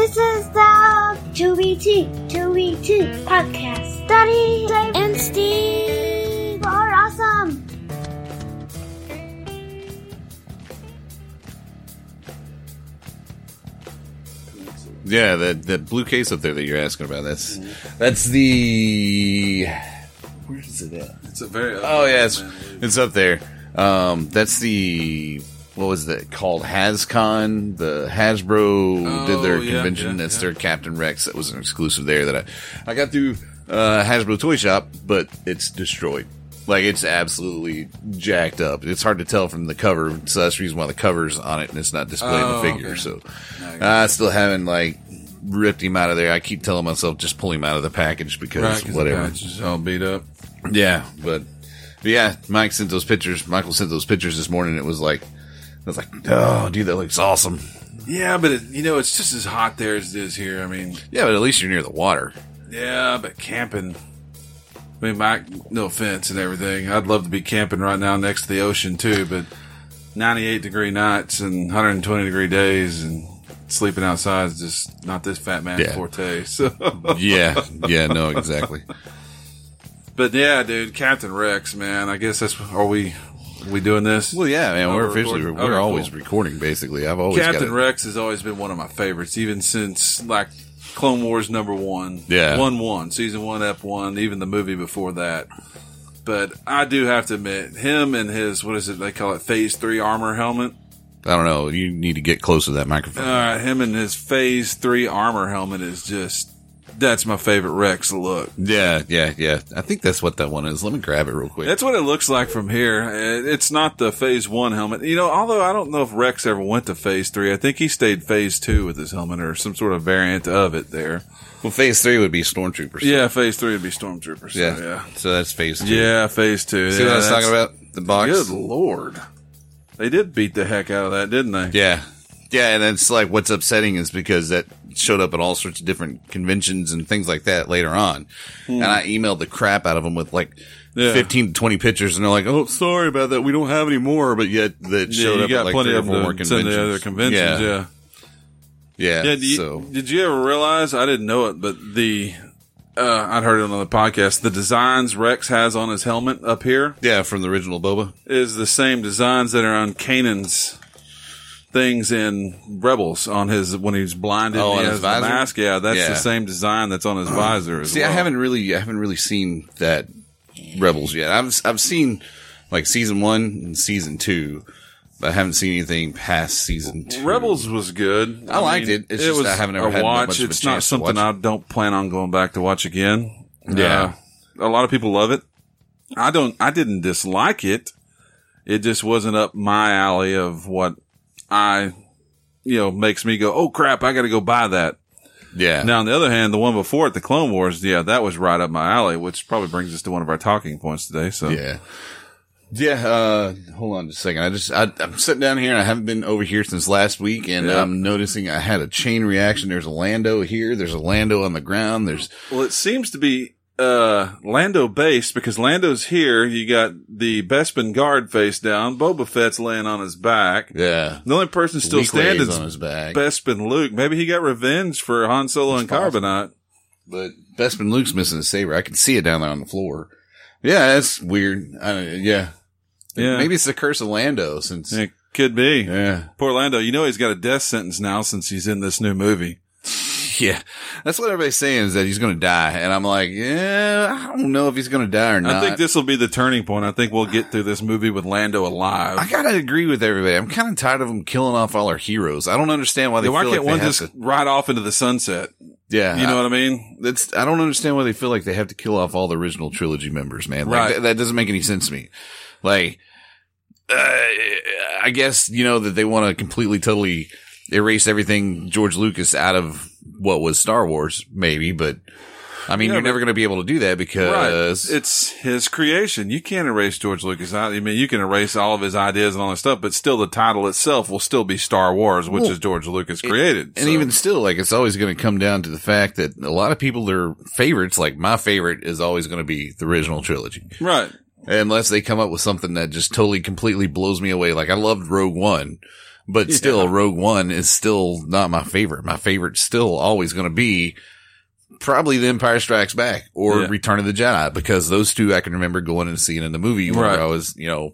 This is the 2BT podcast. Daddy, Dave, and Steve are awesome. Yeah, that blue case up there that you're asking about. That's the. Where is it at? It's a very. Oh yeah, it's up there. That's the. What was that called? HasCon. The Hasbro did their convention. That's their Captain Rex. That was an exclusive there that I got through Hasbro Toy Shop, but it's destroyed. Like, it's absolutely jacked up. It's hard to tell from the cover, so that's the reason why the cover's on it and it's not displaying the figure. Okay. So I still haven't like ripped him out of there. I keep telling myself just pull him out of the package because whatever. The package is all beat up. Yeah, but yeah, Michael sent those pictures this morning. I was like, oh, dude, that looks awesome. Yeah, but it's just as hot there as it is here. I mean, yeah, but at least you're near the water. Yeah, but camping. I mean, Mike, no offense and everything. I'd love to be camping right now next to the ocean too, but 98-degree nights and 120-degree days and sleeping outside is just not this fat man's forte. So yeah, no, exactly. But yeah, dude, Captain Rex, man. I guess are we doing this? Well, yeah, man. We're always recording. Basically, I've always Captain Rex has always been one of my favorites, even since like Clone Wars #1. Yeah. 1-1. Season 1, Ep1, even the movie before that. But I do have to admit, him and his, what is it, they call it Phase 3 armor helmet? I don't know. You need to get close to that microphone. Him and his Phase 3 armor helmet is just, that's my favorite Rex look. Yeah. I think that's what that one is. Let me grab it real quick. That's what it looks like from here. It's not the Phase 1 helmet. Although I don't know if Rex ever went to Phase 3. I think he stayed Phase 2 with his helmet or some sort of variant of it there. Well, Phase 3 would be Stormtroopers. Yeah, Phase 3 would be Stormtroopers. Yeah. So that's Phase 2. Yeah, Phase 2. See what I was talking about? The box? Good Lord. They did beat the heck out of that, didn't they? Yeah. Yeah, and it's like what's upsetting is because that showed up at all sorts of different conventions and things like that later on. And I emailed the crap out of them with like 15 to 20 pictures, and they're like, oh, sorry about that. We don't have any more, but yet that showed up at like 3 or 4 more conventions. The other conventions, Yeah. Did you ever realize, I didn't know it, but I'd heard it on the podcast, the designs Rex has on his helmet up here. Yeah, from the original Boba. Is the same designs that are on Kanan's things in Rebels on his, when he's blinded and he has the mask. Yeah, that's the same design that's on his visor as well. I haven't really seen that Rebels yet. I've seen like season 1 and season 2. But I haven't seen anything past season 2. Rebels was good. I liked it. It's just I haven't ever had much of a chance to watch. It's not something I don't plan on going back to watch again. Yeah. A lot of people love it. I didn't dislike it. It just wasn't up my alley of what makes me go, oh crap, I gotta go buy that. Yeah. Now, on the other hand, the one before it, the Clone Wars, that was right up my alley, which probably brings us to one of our talking points today, so. Yeah. Yeah, hold on just a second. I'm sitting down here and I haven't been over here since last week, and I'm noticing I had a chain reaction. There's a Lando here. There's a Lando on the ground. Well, it seems to be, Lando based, because Lando's here. You got the Bespin guard face down. Boba Fett's laying on his back. Yeah. The only person still standing on his back. Bespin Luke. Maybe he got revenge for Han Solo and Carbonite. But Bespin Luke's missing a saber. I can see it down there on the floor. Yeah, that's weird. Yeah. Maybe it's the curse of Lando since. It could be. Yeah. Poor Lando. He's got a death sentence now since he's in this new movie. Yeah. That's what everybody's saying is that he's going to die. And I'm like, I don't know if he's going to die or not. I think this will be the turning point. I think we'll get through this movie with Lando alive. I gotta agree with everybody. I'm kind of tired of them killing off all our heroes. I don't understand why they feel like one just ride off into the sunset? Yeah. You know what I mean? I don't understand why they feel like they have to kill off all the original trilogy members, man. Like, right. That doesn't make any sense to me. Like, I guess, that they want to completely, totally erase everything George Lucas out of what was Star Wars, maybe, but I mean, you're never going to be able to do that because it's his creation. You can't erase George Lucas. I mean, you can erase all of his ideas and all that stuff, but still the title itself will still be Star Wars, which is George Lucas created. And even still, like, it's always going to come down to the fact that a lot of people, their favorites, like my favorite is always going to be the original trilogy. Right. Unless they come up with something that just totally, completely blows me away. Like, I loved Rogue One, But still, Rogue One is still not my favorite. My favorite's still always going to be probably The Empire Strikes Back or Return of the Jedi, because those two I can remember going and seeing in the movie when I was,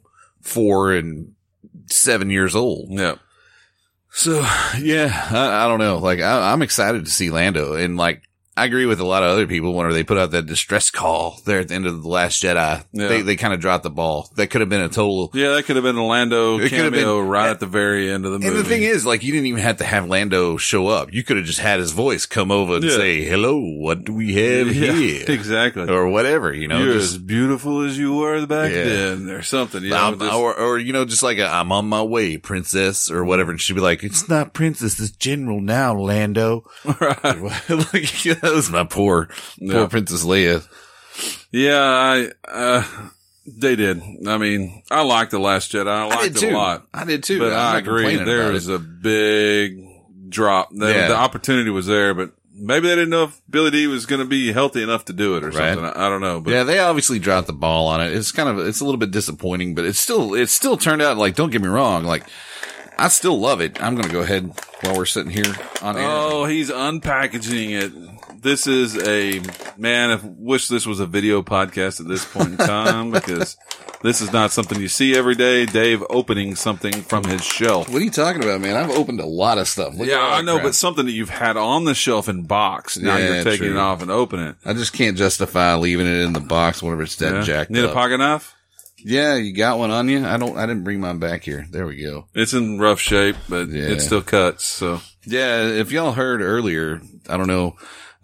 4 and 7 years old. Yeah. So, I don't know. Like, I'm excited to see Lando. And, like, I agree with a lot of other people whenever they put out that distress call there at the end of The Last Jedi. Yeah. They kind of dropped the ball. That could have been a total. Yeah, that could have been a Lando cameo right at the very end of the movie. And the thing is, like, you didn't even have to have Lando show up. You could have just had his voice come over and say, hello, what do we have here? Exactly. Or whatever, You're as beautiful as you were back then, or something. Just like I'm on my way, princess, or whatever. And she'd be like, it's not princess, it's general now, Lando. Right. That was my poor Princess Leia. Yeah, they did. I mean, I liked The Last Jedi. I liked it a lot. I did too. But I agree. There was a big drop. The opportunity was there, but maybe they didn't know if Billy D was going to be healthy enough to do it or something. I don't know. But they obviously dropped the ball on it. It's a little bit disappointing, but it still turned out, like, don't get me wrong, like, I still love it. I'm going to go ahead while we're sitting here on air. Oh, he's unpackaging it. This is I wish this was a video podcast at this point in time, because this is not something you see every day. Dave opening something from his shelf. What are you talking about, man? I've opened a lot of stuff. I know, but something that you've had on the shelf in box. Now you're taking it off and opening it. I just can't justify leaving it in the box whenever it's that jacked Need up. a pocket knife? Yeah, you got one on you? I didn't bring mine back here. There we go. It's in rough shape, but it still cuts, so. Yeah, if y'all heard earlier, I don't know,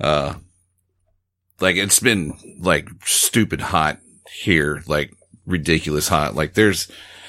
like, it's been, like, stupid hot here, like, ridiculous hot. Like, there's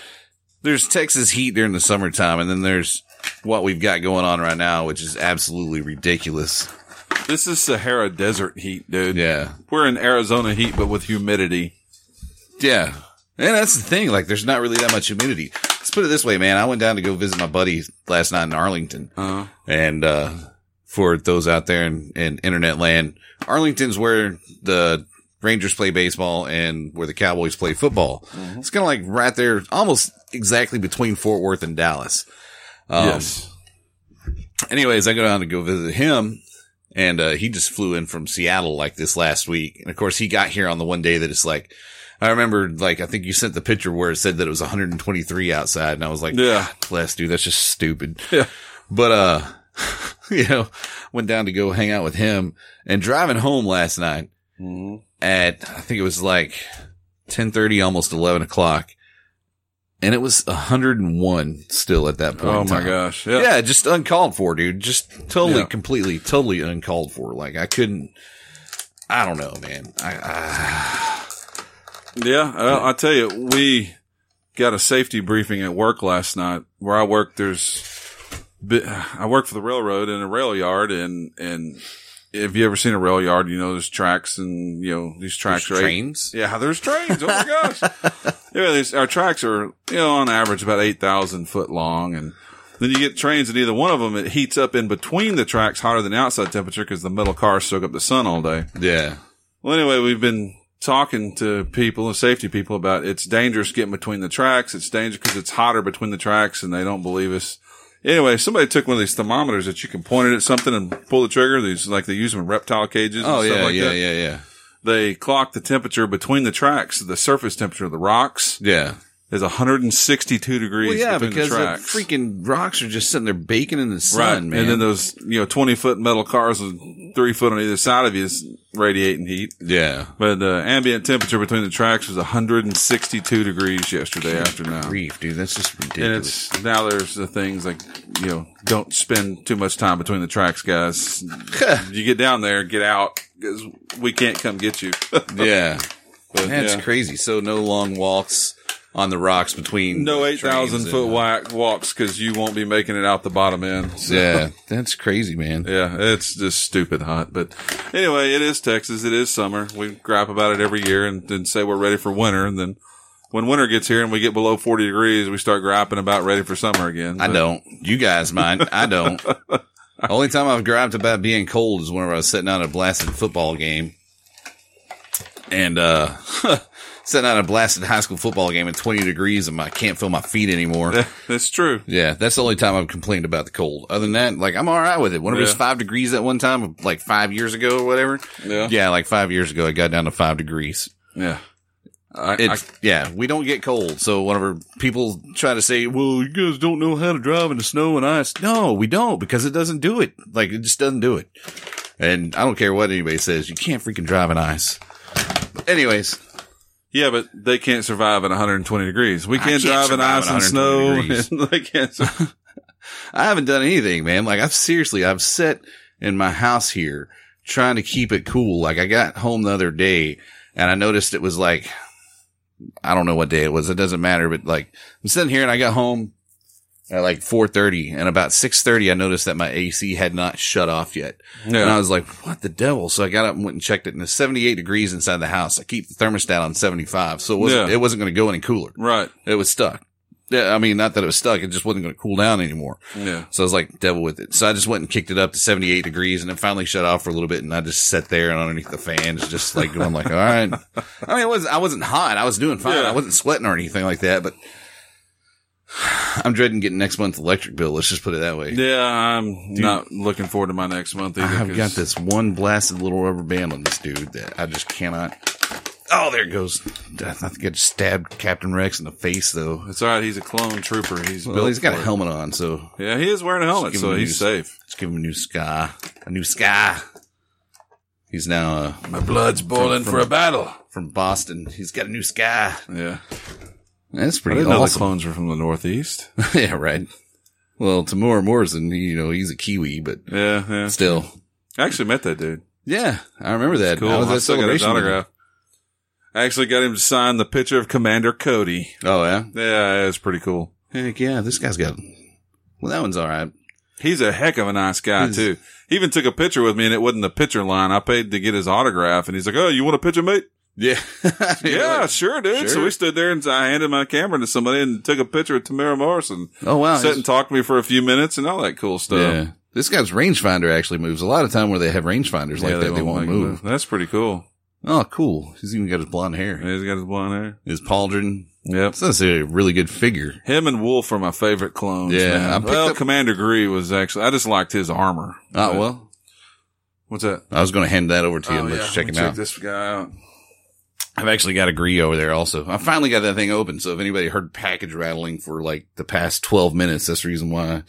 Texas heat during the summertime, and then there's what we've got going on right now, which is absolutely ridiculous. This is Sahara Desert heat, dude. Yeah. We're in Arizona heat, but with humidity. Yeah. And that's the thing. Like, there's not really that much humidity. Let's put it this way, man. I went down to go visit my buddy last night in Arlington. Uh-huh. And, for those out there in internet land, Arlington's where the Rangers play baseball and where the Cowboys play football. Mm-hmm. It's kind of like right there, almost exactly between Fort Worth and Dallas. Yes. Anyways, I go down to go visit him, and he just flew in from Seattle like this last week. And of course, he got here on the one day that it's like, I remember, like, I think you sent the picture where it said that it was 123 outside, and I was like, bless, dude, that's just stupid. Yeah. But, went down to go hang out with him, and driving home last night at, I think it was like 10:30, almost 11 o'clock. And it was 101 still at that point. Oh my gosh. Yeah. Yeah. Just uncalled for, dude. Just totally, completely, totally uncalled for. Like, I don't know, man. I'll tell you, we got a safety briefing at work last night. Where I work, I work for the railroad in a rail yard, and if you ever seen a rail yard, there's tracks, and these tracks there's trains. Yeah, there's trains. Oh my gosh. Our tracks are, on average about 8,000 foot long, and then you get trains, and either one of them, it heats up in between the tracks hotter than the outside temperature because the metal cars soak up the sun all day. Yeah. Well, anyway, we've been talking to people, safety people, about it's dangerous getting between the tracks. It's dangerous because it's hotter between the tracks, and they don't believe us. Anyway, somebody took one of these thermometers that you can point it at something and pull the trigger. These, like, they use them in reptile cages and stuff like that. Yeah. They clock the temperature between the tracks, the surface temperature of the rocks. Yeah. Is 162 degrees between the tracks. The freaking rocks are just sitting there baking in the sun, man. And then those, 20-foot metal cars with 3 foot on either side of you is radiating heat. Yeah. But the ambient temperature between the tracks was 162 degrees yesterday afternoon. Grief, dude. That's just ridiculous. And now there's the things like, don't spend too much time between the tracks, guys. You get down there, get out, because we can't come get you. Yeah. But that's crazy. So no long walks on the rocks between no 8,000 foot walks, because you won't be making it out the bottom end. So. Yeah, that's crazy, man. Yeah, it's just stupid hot. But anyway, it is Texas. It is summer. We gripe about it every year and say we're ready for winter. And then when winter gets here and we get below 40 degrees, we start griping about ready for summer again. But I don't. You guys mind. I don't. The only time I've griped about being cold is whenever I was sitting out at a blasted football game. And, sitting out a blasted high school football game at 20 degrees and I can't feel my feet anymore. That's true. Yeah, that's the only time I've complained about the cold. Other than that, like, I'm all right with it. Whenever it was 5 degrees at one time, like 5 years ago or whatever. Yeah, like 5 years ago, it got down to 5 degrees. Yeah. We don't get cold. So whenever people try to say, well, you guys don't know how to drive in the snow and ice. No, we don't, because it doesn't do it. Like, it just doesn't do it. And I don't care what anybody says. You can't freaking drive in ice. But anyways. Yeah, but they can't survive at 120 degrees. We can't drive in ice and snow. And they can't. I haven't done anything, man. Like, I've sat in my house here trying to keep it cool. Like, I got home the other day and I noticed it was like, I don't know what day it was. It doesn't matter. But like, I'm sitting here and I got home at like 4:30 and about 6:30, I noticed that my AC had not shut off yet. Yeah. And I was like, what the devil? So I got up and went and checked it, and it's 78 degrees inside the house. I keep the thermostat on 75. So it wasn't going to go any cooler. Right. It was stuck. Yeah. I mean, not that it was stuck. It just wasn't going to cool down anymore. Yeah. So I was like, devil with it. So I just went and kicked it up to 78 degrees and it finally shut off for a little bit. And I just sat there and underneath the fans, just like going like, all right. I mean, I wasn't hot. I was doing fine. Yeah. I wasn't sweating or anything like that, but I'm dreading getting next month's electric bill. Let's just put it that way. Yeah, I'm not looking forward to my next month either. I've got this one blasted little rubber band on this dude that I just cannot. Oh, there it goes. I think I just stabbed Captain Rex in the face, though. It's all right. He's a clone trooper. He's got a helmet on, so. Yeah, he is wearing a helmet, so he's safe. Let's give him a new sky. He's now, my blood's boiling for a battle. From Boston. He's got a new sky. Yeah. That's pretty awesome. I know the clones are from the Northeast. Yeah, right. Well, Tamora Morrison, he's a Kiwi, but yeah. Still. I actually met that dude. Yeah, I remember that. Cool. I still got his autograph. I actually got him to sign the picture of Commander Cody. Oh, yeah? Yeah, it was pretty cool. Heck yeah, this guy's got... Well, that one's all right. He's a heck of a nice guy, too. He even took a picture with me, and it wasn't the picture line. I paid to get his autograph, and he's like, oh, you want a picture, mate? Yeah. Yeah, sure, dude. Sure. So we stood there, and I handed my camera to somebody and took a picture of Tamora Morrison. Oh, wow. Sat and talked to me for a few minutes and all that cool stuff. Yeah. This guy's rangefinder actually moves. A lot of time where they have rangefinders like that, they won't move. That's pretty cool. Oh, cool. He's even got his blonde hair. Yeah, he's got his blonde hair. His pauldron. Yep. So that's a really good figure. Him and Wolf are my favorite clones. Yeah. Commander Gree was actually, I just liked his armor. Oh, well. What's that? I was going to hand that over to you and let you check him out. Check this guy out. I've actually got a Gree over there also. I finally got that thing open. So if anybody heard package rattling for like the past 12 minutes, that's the reason why.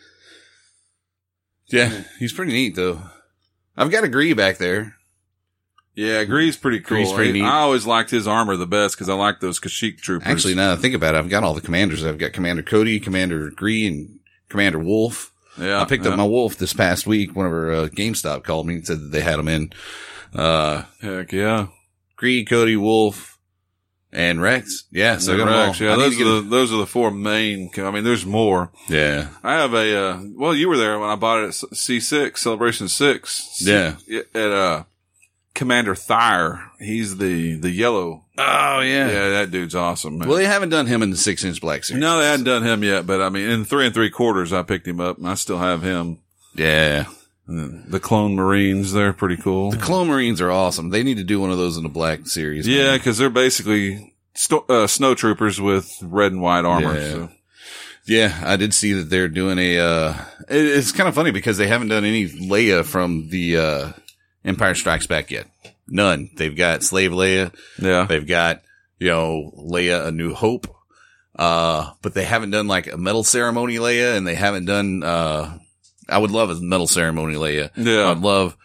Yeah. He's pretty neat though. I've got a Gree back there. Yeah, Gree's pretty cool. Gree's pretty neat. I always liked his armor the best because I like those Kashyyyk troopers. Actually, now that I think about it, I've got all the commanders. I've got Commander Cody, Commander Gree, and Commander Wolf. Yeah. I picked up my Wolf this past week whenever GameStop called me and said that they had them in. Heck yeah. Gree, Cody, Wolf, and Rex. Yeah, so I got Rex. Them all. Yeah, those are the four main. I mean, there's more. Yeah. I have well, you were there when I bought it at C6, Celebration 6. Yeah. At, Commander Thyre. He's the yellow. Oh, yeah. Yeah, that dude's awesome, man. Well, they haven't done him in the 6-inch Black Series. No, they hadn't done him yet, but I mean, in 3 3/4, I picked him up and I still have him. Yeah. The Clone Marines, they're pretty cool. The Clone Marines are awesome. They need to do one of those in the Black Series. Yeah, because they're basically snow troopers with red and white armor. Yeah. So. Yeah, I did see that they're doing it's kind of funny because they haven't done any Leia from the, Empire Strikes Back yet. None. They've got Slave Leia. Yeah. They've got, Leia A New Hope. But they haven't done like a medal ceremony Leia, and they haven't done, I would love a medal ceremony Leia. Yeah. I'd love,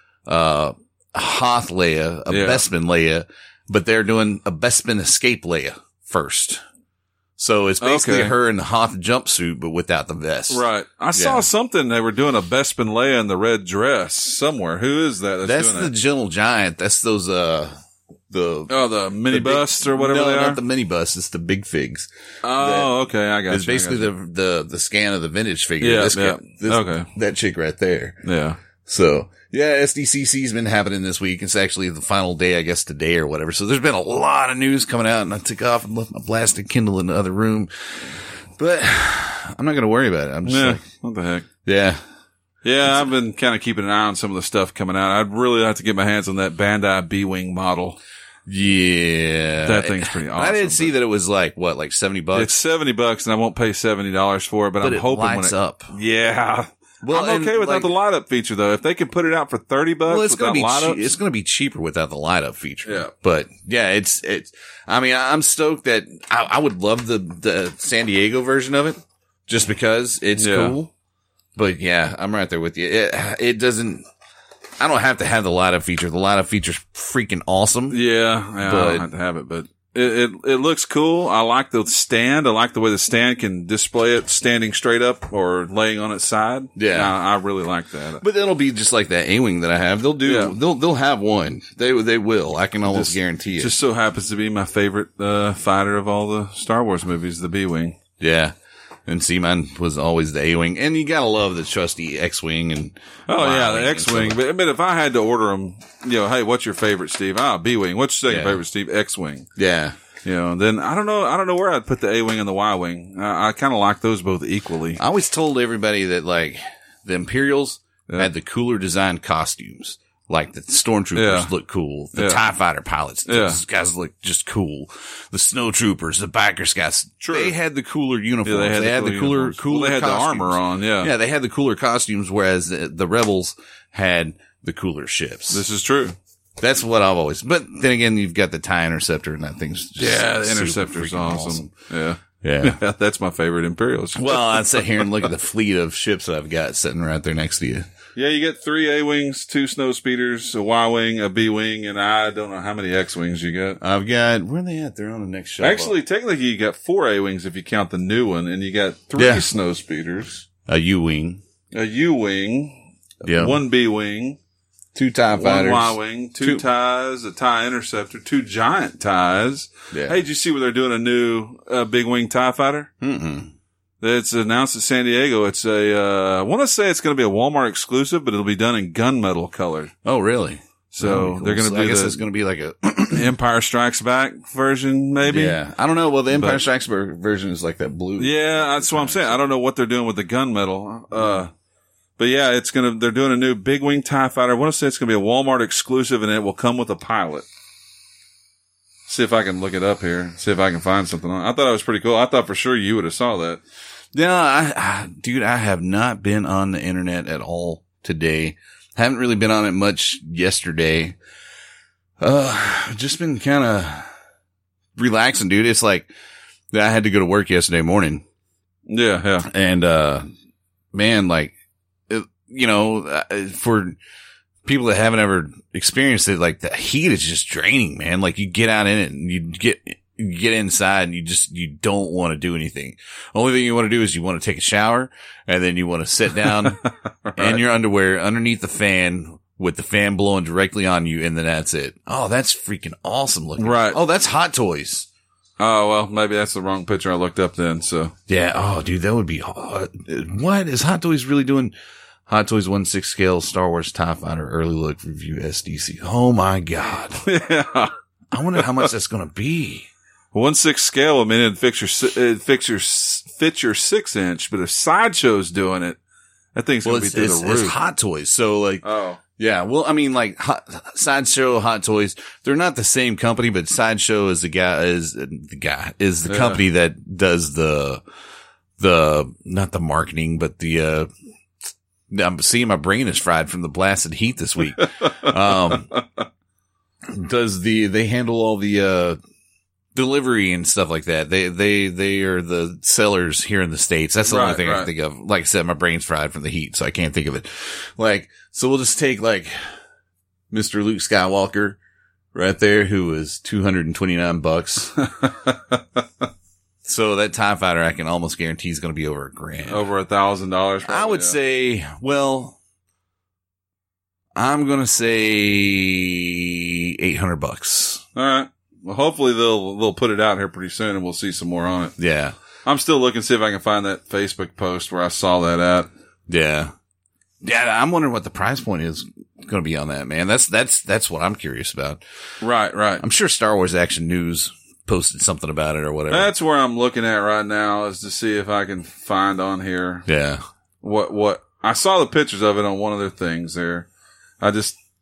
Hoth Leia, a Bespin Leia, but they're doing a Bespin Escape Leia first. So it's basically her in the Hoth jumpsuit, but without the vest. Right. I saw something. They were doing a Bespin Leia in the red dress somewhere. Who is that? That's the Gentle Giant. That's those, the mini busts or whatever they are? No, not the mini busts. It's the big figs. Oh, okay. I got you. It's basically the scan of the vintage figure. Yeah, That chick right there. Yeah. So, yeah, SDCC's been happening this week. It's actually the final day, I guess, today or whatever. So there's been a lot of news coming out, and I took off and left my blasted Kindle in the other room. But I'm not going to worry about it. I'm just like, what the heck? Yeah. Yeah, I've been kind of keeping an eye on some of the stuff coming out. I'd really like to get my hands on that Bandai B-Wing model. Yeah. That thing's pretty awesome. I didn't see that it was like $70? It's $70 and I won't pay $70 for it, but I'm hoping when it up. Yeah. Well, I'm okay without the light up feature though. If they can put it out for $30 it's without light ups, it's going to be cheaper without the light up feature. Yeah. But yeah, it's, I mean, I'm stoked that I would love the San Diego version of it just because it's cool. But yeah, I'm right there with you. It doesn't, I don't have to have the light up feature. The light up feature's freaking awesome. Yeah, I don't have to have it, but it looks cool. I like the stand. I like the way the stand can display it standing straight up or laying on its side. Yeah. I really like that. But it'll be just like that A-Wing that I have. They'll have one. They will. I can almost guarantee it. Just so happens to be my favorite fighter of all the Star Wars movies, the B-Wing. Yeah. And see, mine was always the A-Wing. And you gotta love the trusty X-Wing and. Oh yeah, the X-Wing. But if I had to order them, hey, what's your favorite, Steve? B-Wing. What's your second favorite, Steve? X-Wing. Yeah. Then I don't know where I'd put the A-Wing and the Y-Wing. I kind of like those both equally. I always told everybody that like the Imperials had the cooler designed costumes. Like the stormtroopers look cool. The TIE fighter pilots, those guys look just cool. The snowtroopers, the biker scouts, they had the cooler uniforms. Yeah, they had the cooler they had costumes. the armor on, Yeah, they had the cooler costumes, whereas the Rebels had the cooler ships. This is true. That's what I've always, but then again, you've got the TIE Interceptor and that thing's just the Interceptor's awesome. Yeah. That's my favorite Imperial. Well, I'd sit here and look at the fleet of ships that I've got sitting right there next to you. Yeah, you get 3 A-Wings, 2 Snow Speeders, a Y-Wing, a B-Wing, and I don't know how many X-Wings you got. I've got, where are they at? They're on the next shelf. Actually, technically you got 4 A-Wings if you count the new one, and you got 3 Snow Speeders. A U-Wing. A U-Wing. Yeah. 1 B-Wing. 2 TIE fighters. 1 Y-Wing. 2 TIEs, a TIE Interceptor, 2 giant TIEs. Yeah. Hey, did you see where they're doing a new big wing TIE fighter? Mm-mm. It's announced at San Diego. It's I want to say it's going to be a Walmart exclusive, but it'll be done in gunmetal color. Oh, really? So they're going to do I guess it's going to be like a Empire Strikes Back version, maybe. Yeah. I don't know. Well, the Empire Strikes Back version is like that blue. Yeah, that's what I'm saying. I don't know what they're doing with the gunmetal. But yeah, they're doing a new big wing TIE fighter. I want to say it's going to be a Walmart exclusive and it will come with a pilot. See if I can look it up here. See if I can find something on it. I thought it was pretty cool. I thought for sure you would have saw that. Yeah, dude, I have not been on the internet at all today. Haven't really been on it much yesterday. Just been kind of relaxing, dude. It's like I had to go to work yesterday morning. Yeah. And, man, like, for people that haven't ever experienced it, like the heat is just draining, man. Like you get out in it and you get inside and you don't want to do anything. Only thing you want to do is you want to take a shower and then you want to sit down in your underwear underneath the fan with the fan blowing directly on you. And then that's it. Oh, that's freaking awesome looking. Right. Oh, that's Hot Toys. Oh, well, maybe that's the wrong picture I looked up then. So yeah. Oh, dude, that would be what is Hot Toys really doing? Hot Toys 1/6 scale Star Wars TIE Fighter early look review SDC. Oh my God. Yeah. I wonder how much that's going to be. 1/6 scale. I mean, it fits your 6-inch, but if Sideshow's doing it, that thing's going to be through the roof. It's Hot Toys. So like, yeah. Well, I mean, like Sideshow, Hot Toys, they're not the same company, but Sideshow is the company that does the not the marketing, but I'm seeing my brain is fried from the blasted heat this week. They handle all the, delivery and stuff like that. They are the sellers here in the States. That's the only thing I can think of. Like I said, my brain's fried from the heat, so I can't think of it. Like, so we'll just take like Mr. Luke Skywalker right there, who was $229. So that TIE fighter, I can almost guarantee is going to be over $1,000. Over $1,000. I would say, well, I'm going to say $800. All right. Well, hopefully they'll put it out here pretty soon and we'll see some more on it. Yeah. I'm still looking to see if I can find that Facebook post where I saw that at. Yeah. Yeah. I'm wondering what the price point is going to be on that, man. That's what I'm curious about. Right. I'm sure Star Wars Action News posted something about it or whatever. That's where I'm looking at right now, is to see if I can find on here. Yeah. What I saw the pictures of it on one of their things there. I just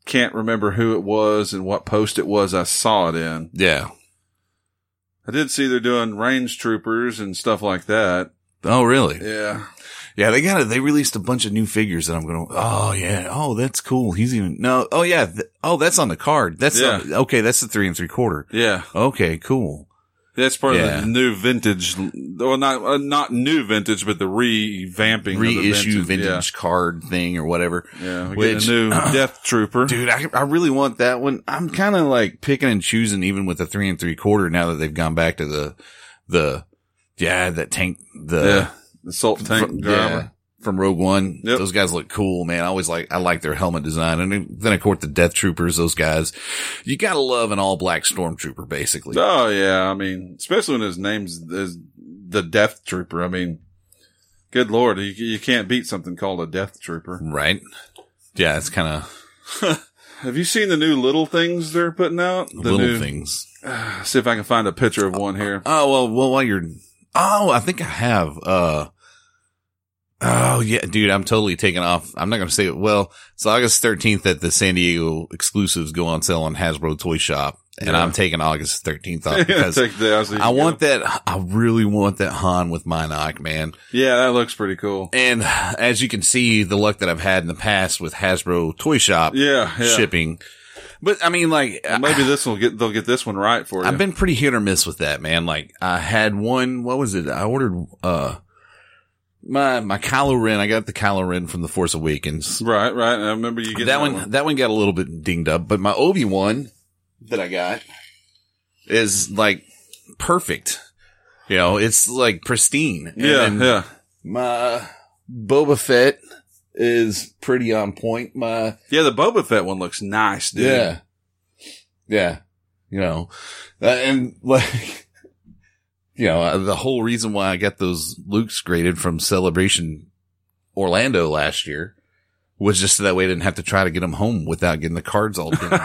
can't remember who it was and what post it was I saw it in. Yeah. I did see they're doing range troopers and stuff like that. Oh, really? Yeah. Yeah, they released a bunch of new figures that I'm going to, oh yeah. Oh, that's cool. He's even, no. Oh yeah. That's on the card. That's, okay. That's the 3 3/4. Yeah. Okay, cool. That's part of the new vintage, well, not new vintage, but the reissue vintage card thing or whatever. Yeah, we get a new Death Trooper. Dude, I really want that one. I'm kind of like picking and choosing even with the 3 3/4 now that they've gone back to that tank, the assault tank driver. From Rogue One. Yep. Those guys look cool, man. I like their helmet design. And then of course the Death Troopers, those guys. You gotta love an all black stormtrooper, basically. Oh yeah. I mean, especially when his name's is the Death Trooper. I mean, good Lord, you can't beat something called a Death Trooper. Right. Yeah, it's kind of. Have you seen the new little things they're putting out? Things. See if I can find a picture of one here. Oh, well, I think I have, oh yeah, dude, I'm totally taking off. I'm not going to say it. Well, it's August 13th that the San Diego exclusives go on sale on Hasbro Toy Shop. And I'm taking August 13th off because I really want that Han with Mynock, man. Yeah, that looks pretty cool. And as you can see, the luck that I've had in the past with Hasbro Toy Shop shipping. But I mean, like, maybe they'll get this one right for you. I've been pretty hit or miss with that, man. Like, I had one, what was it? I ordered, my Kylo Ren. I got the Kylo Ren from The Force Awakens. Right. I remember you getting that one. That one got a little bit dinged up, but my Obi-Wan that I got is like perfect. You know, it's like pristine. Yeah. My Boba Fett is pretty on point. The Boba Fett one looks nice, dude. Yeah. You know, and like, you know, the whole reason why I got those Lukes graded from Celebration Orlando last year was just so that way I didn't have to try to get them home without getting the cards all dinged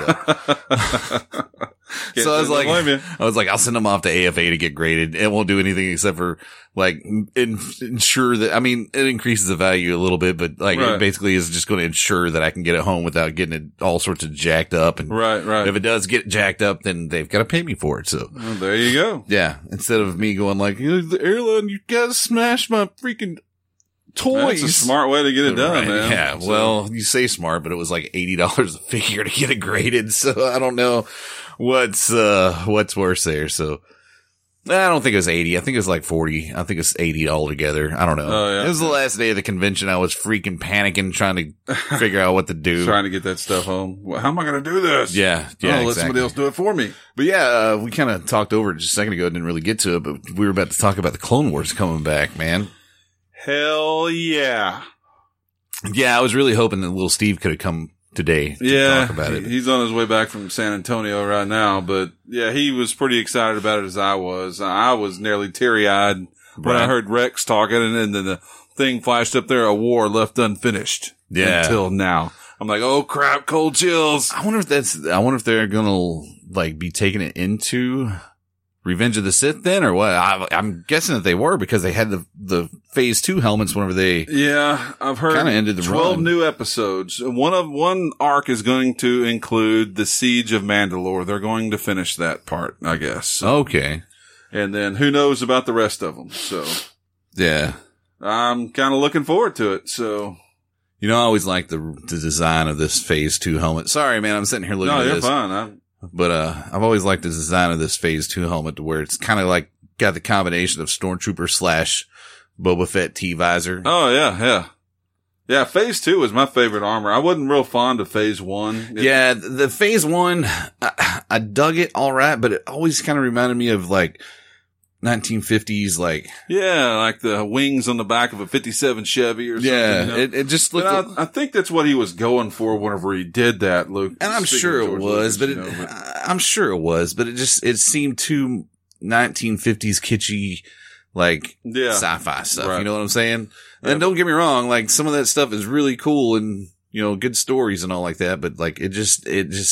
up. So I was like, I'll send them off to AFA to get graded. It won't do anything except for like ensure that, I mean, it increases the value a little bit, but like it basically is just going to ensure that I can get it home without getting it all sorts of jacked up. And right. If it does get jacked up, then they've got to pay me for it. So well, there you go. Yeah. Instead of me going like, the airline, you got to smash my freaking toys. That's a smart way to get it done, man. Yeah, so. Well, you say smart, but it was like $80 a figure to get it graded. So I don't know what's worse there. So I don't think it was 80. I think it was like 40. I think it's 80 altogether. I don't know. Oh, yeah. It was the last day of the convention. I was freaking panicking, trying to figure out what to do. Trying to get that stuff home. Well, how am I going to do this? Yeah. Let somebody else do it for me. But yeah, we kind of talked over it just a second ago. Didn't really get to it, but we were about to talk about the Clone Wars coming back, man. Hell yeah. Yeah, I was really hoping that little Steve could have come today to talk about it. He's on his way back from San Antonio right now, but yeah, he was pretty excited about it as I was. I was nearly teary-eyed when I heard Rex talking, and then the thing flashed up there, a war left unfinished. Yeah. Until now. I'm like, oh crap, cold chills. I wonder if they're gonna like be taking it into Revenge of the Sith then, or what? I'm guessing that they were because they had the Phase 2 helmets whenever they. Yeah, I've heard kind of ended the 12 run. New episodes. One arc is going to include the Siege of Mandalore. They're going to finish that part, I guess. Okay. And then who knows about the rest of them? So. Yeah. I'm kind of looking forward to it. So. You know, I always like the design of this Phase 2 helmet. Sorry, man, I'm sitting here looking at this. No, you're fine. But I've always liked the design of this Phase 2 helmet to where it's kind of like got the combination of Stormtrooper / Boba Fett T-visor. Oh, yeah. Yeah, Phase 2 was my favorite armor. I wasn't real fond of Phase 1. Yeah, the Phase 1, I dug it all right, but it always kind of reminded me of like 1950s, like. Yeah, like the wings on the back of a 57 Chevy or something. Yeah, you know? it just looked. I think that's what he was going for whenever he did that, Luke. And I'm sure it was, but I'm sure it was, but it seemed too 1950s kitschy, like sci-fi stuff. Right. You know what I'm saying? Yep. And don't get me wrong, like some of that stuff is really cool and, you know, good stories and all like that, but like it just,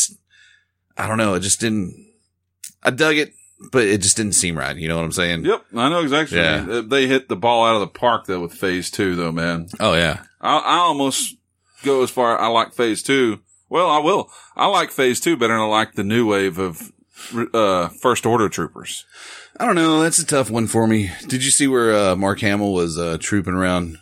I don't know, it just didn't, I dug it. But it just didn't seem right. You know what I'm saying? Yep. I know exactly. Yeah. They hit the ball out of the park, though, with Phase 2, though, man. Oh, yeah. I almost go as far, I like Phase 2 Well, I will. I like Phase 2 better than I like the new wave of First Order troopers. I don't know. That's a tough one for me. Did you see where Mark Hamill was trooping around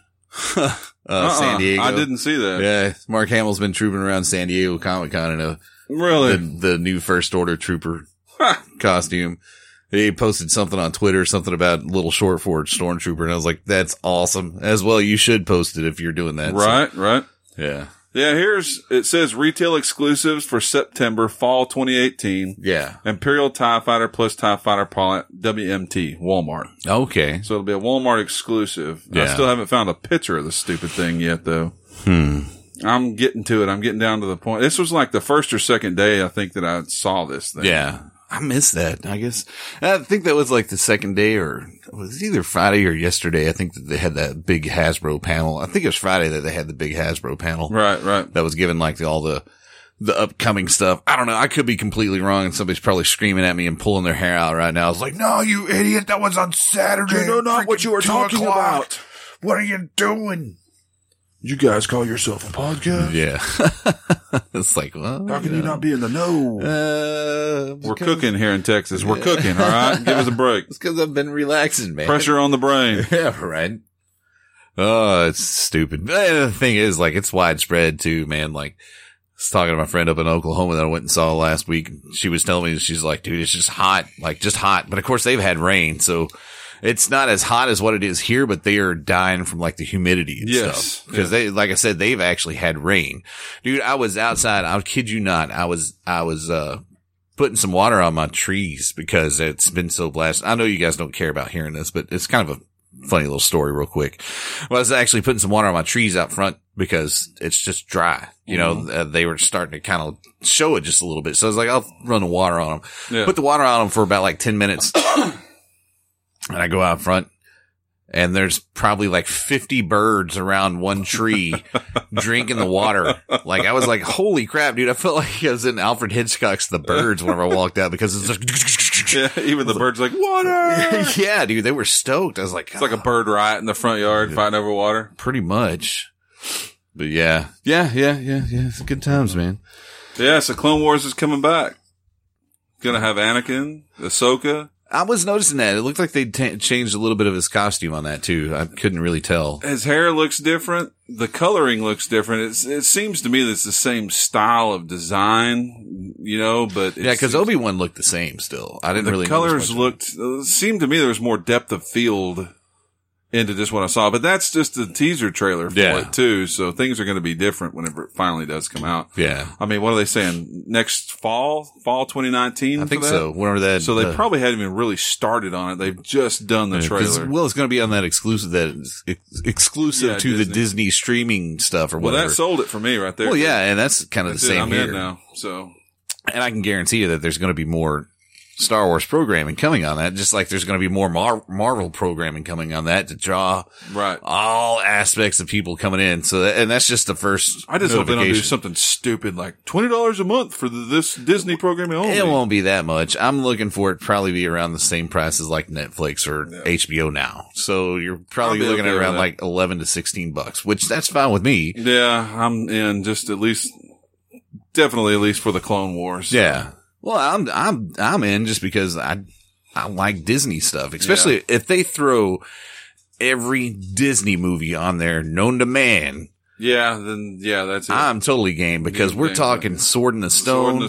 San Diego? I didn't see that. Yeah, Mark Hamill's been trooping around San Diego Comic-Con in really the new First Order trooper costume. He posted something on Twitter, something about little short for Stormtrooper, and I was like, that's awesome. As well, you should post it if you're doing that. Right, right. Yeah. Yeah, it says retail exclusives for September, fall 2018. Yeah. Imperial TIE Fighter plus TIE Fighter pilot, WMT, Walmart. Okay. So it'll be a Walmart exclusive. Yeah. I still haven't found a picture of the stupid thing yet, though. I'm getting to it. I'm getting down to the point. This was like the first or second day, I think, that I saw this thing. Yeah. I missed that, I guess. I think that was like the second day, or it was either Friday or yesterday. I think that they had that big Hasbro panel. I think it was Friday that they had the big Hasbro panel. Right, right. That was given like all the upcoming stuff. I don't know. I could be completely wrong, and somebody's probably screaming at me and pulling their hair out right now. I was like, no, you idiot. That was on Saturday. You know not what you were talking about. What are you doing? You guys call yourself a podcast? Yeah. It's like, well, how can you not be in the know? We're cooking here in Texas. We're cooking, all right? Give us a break. It's because I've been relaxing, man. Pressure on the brain. Yeah, right. Oh, it's stupid. The thing is, like, it's widespread too, man. Like, I was talking to my friend up in Oklahoma that I went and saw last week. She was telling me, she's like, dude, it's just hot. Like, just hot. But of course they've had rain, so it's not as hot as what it is here, but they are dying from like the humidity and stuff. Because they, like I said, they've actually had rain. Dude, I was outside. I'll kid you not. I was putting some water on my trees because it's been so blasted. I know you guys don't care about hearing this, but it's kind of a funny little story real quick. Well, I was actually putting some water on my trees out front because it's just dry. You know, they were starting to kind of show it just a little bit. So I was like, I'll run the water on them. Yeah. Put the water on them for about like 10 minutes. And I go out front, and there's probably like 50 birds around one tree drinking the water. Like, I was like, holy crap, dude. I felt like I was in Alfred Hitchcock's The Birds whenever I walked out, because it's like, yeah, even the birds like, water. Yeah, dude, they were stoked. I was like, it's like a bird riot in the front yard fighting over water. Pretty much. But yeah. It's good times, man. Yeah, so Clone Wars is coming back. Gonna have Anakin, Ahsoka. I was noticing that. It looked like they changed a little bit of his costume on that too. I couldn't really tell. His hair looks different. The coloring looks different. It seems to me that it's the same style of design, you know, but yeah, because Obi-Wan looked the same still. I didn't really. The colors seemed to me there was more depth of field into just what I saw, but that's just the teaser trailer for it too. So things are going to be different whenever it finally does come out. Yeah. I mean, what are they saying? Next fall 2019? I think so. Whenever that. So they probably hadn't even really started on it. They've just done the trailer. Well, it's going to be on that exclusive, exclusive to Disney. The Disney streaming stuff or whatever. Well, that sold it for me right there. Well, yeah. And that's kind of the same I'm here. in now. So. And I can guarantee you that there's going to be more Star Wars programming coming on that, just like there's going to be more Marvel programming coming on that to draw all aspects of people coming in. So, and that's just the first. I just hope they don't do something stupid like $20 a month for this Disney programming only. It won't be that much. I'm looking for it to probably be around the same price as like Netflix or HBO now. So you're probably looking at around like $11 to $16, which that's fine with me. Yeah, I'm in just definitely at least for the Clone Wars. So. Yeah. Well, I'm in just because I like Disney stuff, especially if they throw every Disney movie on there known to man. Yeah, then that's it. I'm totally game because we're talking Sword in the Stone. Sword in the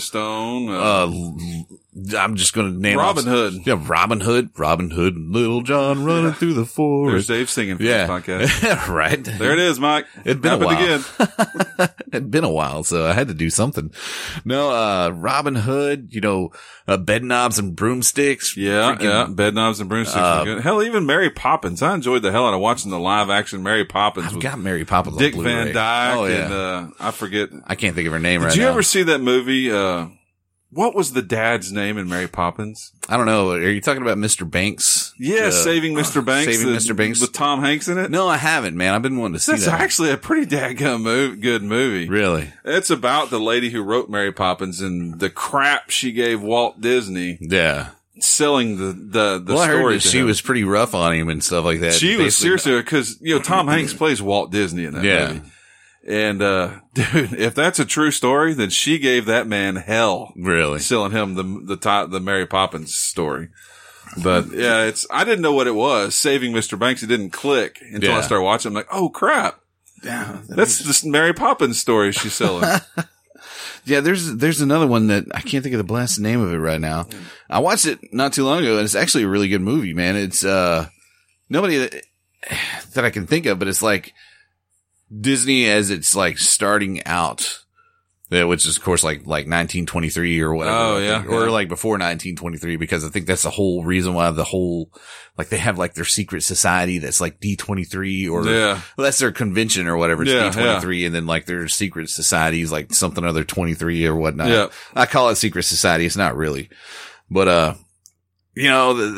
Stone. I'm just going to name Robin Hood. Yeah, Robin Hood, and Little John running through the forest. There's Dave singing for this podcast. Right. There it is, Mike. It'd been a while. Again. It'd been a while, so I had to do something. No, Robin Hood, Bedknobs and Broomsticks. Yeah. Bedknobs and Broomsticks are good. Hell, even Mary Poppins. I enjoyed the hell out of watching the live action Mary Poppins. I've got Mary Poppins Dick on Blu-ray. Van Dyke. Oh, yeah. And, I forget. I can't think of her name right now. Did you ever see that movie, what was the dad's name in Mary Poppins? I don't know. Are you talking about Mr. Banks? Yeah, Saving Mr. Banks. Saving Mr. Banks. With Tom Hanks in it? No, I haven't, man. I've been wanting to see that. That's actually a pretty daggum good movie. Really? It's about the lady who wrote Mary Poppins and the crap she gave Walt Disney. Yeah. Selling the well, story. I heard that she was pretty rough on him and stuff like that. She was seriously, because, Tom Hanks plays Walt Disney in that movie. And, dude, if that's a true story, then she gave that man hell. Really? Selling him the Mary Poppins story. But yeah, I didn't know what it was. Saving Mr. Banks. It didn't click until I started watching. I'm like, oh crap. Yeah. That's this Mary Poppins story she's selling. Yeah, there's another one that I can't think of the blasted name of it right now. I watched it not too long ago, and it's actually a really good movie, man. It's, nobody that I can think of, but it's like Disney as it's like starting out, which is of course like 1923 or whatever. Oh yeah. Or like before 1923, because I think that's the whole reason why the whole, like they have like their secret society that's like D23 or well, that's their convention or whatever. It's D23 and then like their secret societies like something other 23 or whatnot. Yeah. I call it secret society. It's not really, but, you know,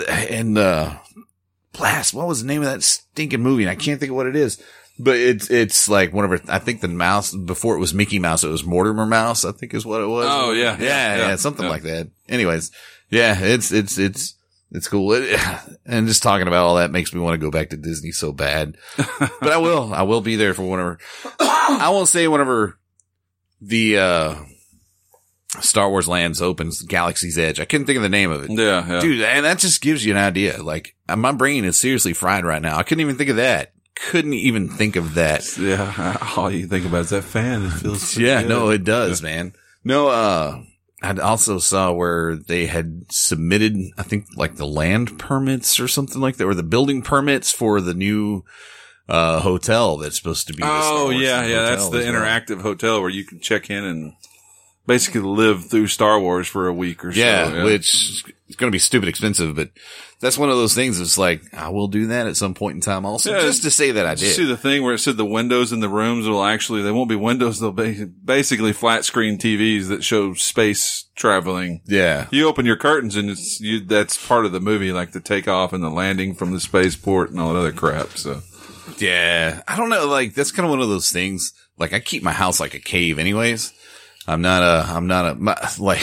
Blast, what was the name of that stinking movie? And I can't think of what it is. But it's like whenever, I think the mouse, before it was Mickey Mouse, it was Mortimer Mouse, I think is what it was. Oh, yeah. Yeah, something like that. Anyways, yeah, it's cool. And just talking about all that makes me want to go back to Disney so bad. But I will be there for whenever, I won't say whenever the, Star Wars Lands opens, Galaxy's Edge. I couldn't think of the name of it. Yeah. Dude, and that just gives you an idea. Like, my brain is seriously fried right now. I couldn't even think of that. Couldn't even think of that. Yeah. All you think about is that fan. It feels good. No, it does, man. No, I also saw where they had submitted, I think like the land permits or something like that, or the building permits for the new, hotel that's supposed to be. Oh, yeah. That's the interactive hotel where you can check in and basically live through Star Wars for a week or so. Yeah, which is going to be stupid expensive, but that's one of those things. It's like, I will do that at some point in time also, just to say that I did. You see the thing where it said the windows in the rooms will actually, they won't be windows. They'll be basically flat screen TVs that show space traveling. Yeah. You open your curtains and that's part of the movie, like the takeoff and the landing from the spaceport and all that other crap. So. Yeah. I don't know. Like, that's kind of one of those things. Like, I keep my house like a cave anyways. I'm not a,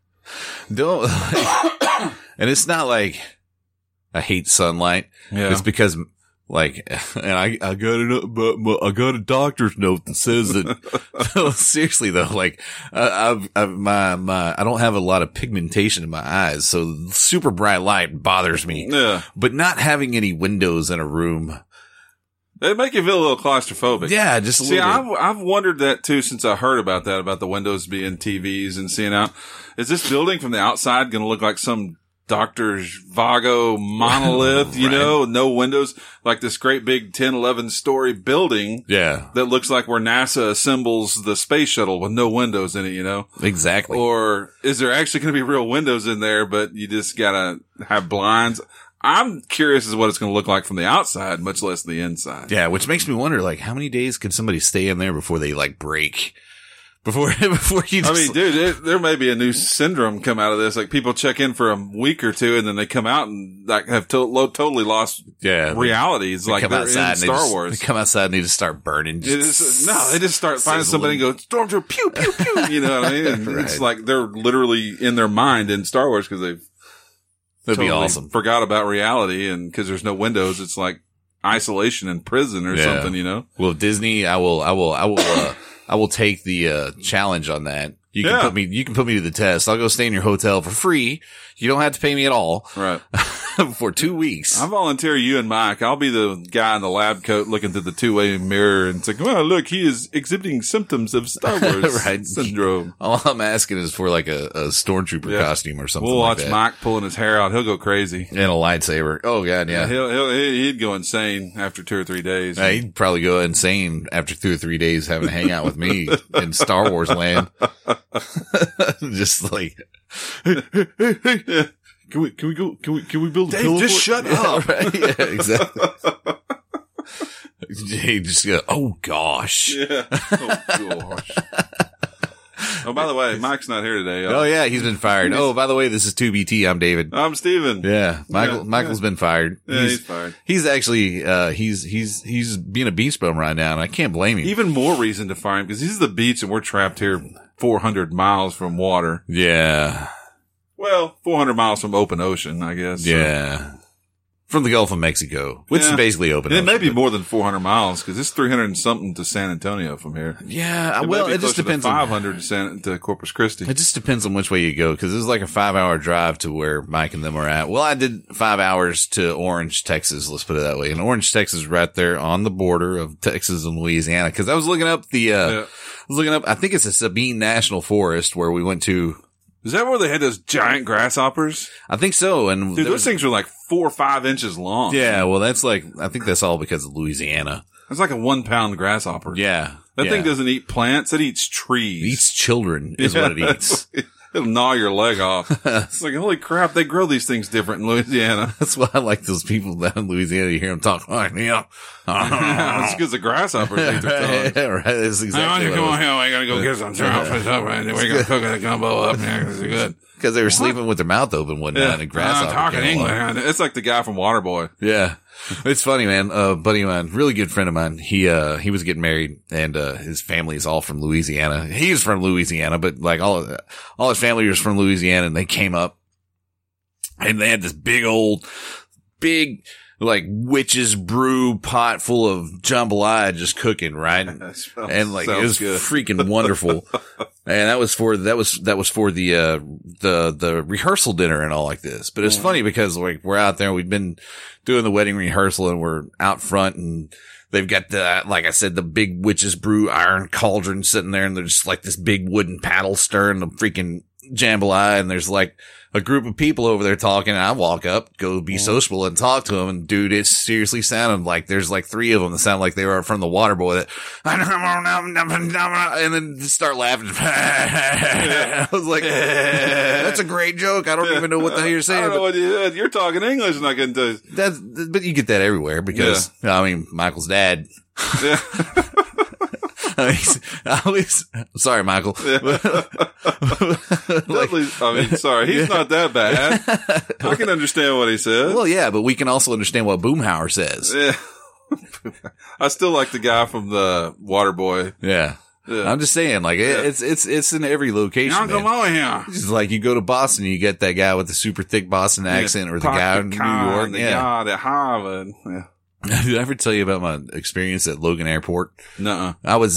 and it's not like I hate sunlight. Yeah. It's because like, and I got a doctor's note that says that, seriously though, like, I don't have a lot of pigmentation in my eyes. So super bright light bothers me. Yeah. But not having any windows in a room, it make you feel a little claustrophobic. Yeah, just a little bit. I've wondered that too since I heard about that, about the windows being TVs and seeing out. Is this building from the outside going to look like some Dr. Vago monolith, you know, with no windows, like this great big 10, 11 story building. Yeah. That looks like where NASA assembles the space shuttle with no windows in it, you know? Exactly. Or is there actually going to be real windows in there, but you just got to have blinds? I'm curious as what it's going to look like from the outside, much less the inside. Yeah, which makes me wonder, like, how many days could somebody stay in there before they, like, break? Before you just... I mean, dude, there may be a new syndrome come out of this. Like, people check in for a week or two, and then they come out and, like, have totally lost reality. It's like they're in Star Wars. They come outside and they just start burning. They just start finding somebody and go, Stormtrooper, pew, pew, pew. You know what I mean? And it's like they're literally in their mind in Star Wars because they've That'd be awesome. Forgot about reality, and because there's no windows, it's like isolation in prison or something, you know? Well, Disney, I will take the challenge on that. You can put me to the test. I'll go stay in your hotel for free. You don't have to pay me at all. Right. For 2 weeks. I volunteer you and Mike. I'll be the guy in the lab coat looking through the two-way mirror and it's like, well, look, he is exhibiting symptoms of Star Wars syndrome. All I'm asking is for like a stormtrooper costume or something we'll like that. We'll watch Mike pulling his hair out. He'll go crazy. And a lightsaber. Oh, God, yeah. He'd go insane after 2 or 3 days. Yeah, he'd probably go insane after 2 or 3 days having to hang out with me in Star Wars land. Just like, hey. Can we build Dave, a pillow? Just shut up. Right? Yeah, exactly. Hey, just go, oh gosh. Yeah. Oh gosh. Oh, by the way, Mike's not here today. Oh yeah, he's been fired. Oh, by the way, this is 2BT. I'm David. I'm Steven. Yeah. Michael's been fired. Yeah, he's fired. He's actually, he's being a beast bum right now and I can't blame him. Even more reason to fire him because he's the beach and we're trapped here 400 miles from water. Yeah. Well, 400 miles from open ocean, I guess. Yeah. From the Gulf of Mexico, which is basically open. It may be more than 400 miles because it's 300 and something to San Antonio from here. Yeah, it just depends. 500 to Corpus Christi. It just depends on which way you go because it's like a 5-hour drive to where Mike and them are at. Well, I did 5 hours to Orange, Texas. Let's put it that way. And Orange, Texas, is right there on the border of Texas and Louisiana. Because I was looking up I think it's a Sabine National Forest where we went to. Is that where they had those giant grasshoppers? I think so. And dude, those things were like 4 or 5 inches long. Yeah, well, I think that's all because of Louisiana. It's like a 1 pound grasshopper. Yeah. That thing doesn't eat plants. It eats trees. It eats children is what it eats. It'll gnaw your leg off. It's like, holy crap, they grow these things different in Louisiana. That's why I like those people down in Louisiana. You hear them talk like, It's because the grasshoppers eat their tongues. Yeah, right. That's exactly come on here. I gotta go get some trout fish up and we're gonna cook a gumbo up there because it's good. Because they were sleeping with their mouth open one night and a grasshopper. Talking English. It's like the guy from Waterboy. Yeah. It's funny, man. Buddy of mine, really good friend of mine. He was getting married and, his family is all from Louisiana. He's from Louisiana, but like all his family was from Louisiana and they came up and they had this big, like witch's brew pot full of jambalaya just cooking, right? And like, it was good. Freaking wonderful. And that was for the rehearsal dinner and all like this. But it's funny because like we're out there, we've been doing the wedding rehearsal and we're out front and they've got like I said, the big witch's brew iron cauldron sitting there and there's just like this big wooden paddle stirring the freaking jambalaya and there's like a group of people over there talking and I walk up, go be sociable and talk to them and dude, it seriously sounded like there's like 3 of them that sound like they were from the Waterboy and then just start laughing. I was like, that's a great joke. I don't even know what the hell you're saying. I don't know what you're talking English and I can do. But you get that everywhere because I mean, Michael's dad. Yeah. Sorry, Michael. Sorry, he's not that bad. I can understand what he says. Well, yeah, but we can also understand what Boomhauer says. Yeah. I still like the guy from the Waterboy. Yeah. I'm just saying, like, it's in every location. Come over here. It's like you go to Boston, you get that guy with the super thick Boston accent or the guy in New York. The guy at Harvard. Yeah. Did I ever tell you about my experience at Logan Airport? Nuh-uh.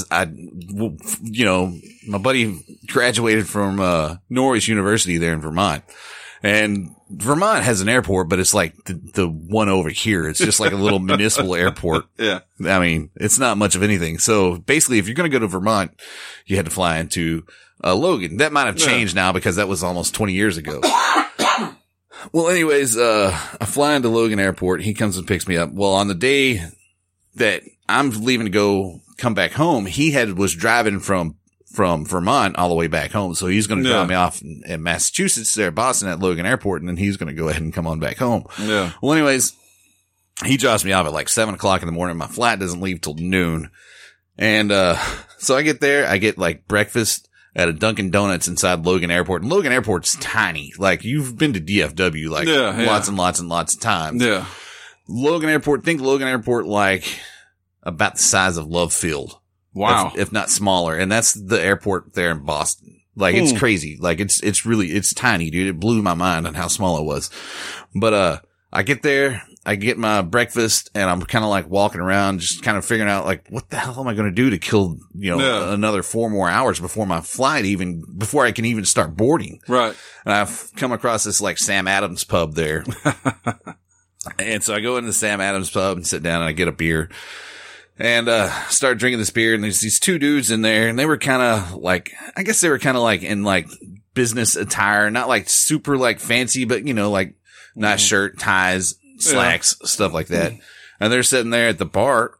My buddy graduated from, Norwich University there in Vermont. And Vermont has an airport, but it's like the one over here. It's just like a little municipal airport. Yeah. I mean, it's not much of anything. So basically, if you're going to go to Vermont, you had to fly into, Logan. That might have changed now because that was almost 20 years ago. Well, anyways, I fly into Logan Airport. He comes and picks me up. Well, on the day that I'm leaving to come back home, was driving from Vermont all the way back home. So he's going to drop me off in Massachusetts there, Boston at Logan Airport. And then he's going to go ahead and come on back home. Yeah. Well, anyways, he drops me off at like 7:00 in the morning. My flight doesn't leave till noon. And, so I get there, I get like breakfast at a Dunkin' Donuts inside Logan Airport. And Logan Airport's tiny. Like, you've been to DFW, like, lots and lots and lots of times. Yeah. Logan Airport like about the size of Love Field. Wow. If not smaller. And that's the airport there in Boston. Like, it's crazy. Like, it's tiny, dude. It blew my mind on how small it was. But, I get there. I get my breakfast and I'm kind of like walking around, just kind of figuring out like, what the hell am I going to do to kill, another 4 more hours before my flight before I can even start boarding. Right. And I've come across this like Sam Adams pub there. And so I go into the Sam Adams pub and sit down and I get a beer and, start drinking this beer. And there's these 2 dudes in there and they were kind of like, I guess they were kind of like in like business attire, not like super like fancy, but like nice shirt, ties, slacks, stuff like that. And they're sitting there at the bar.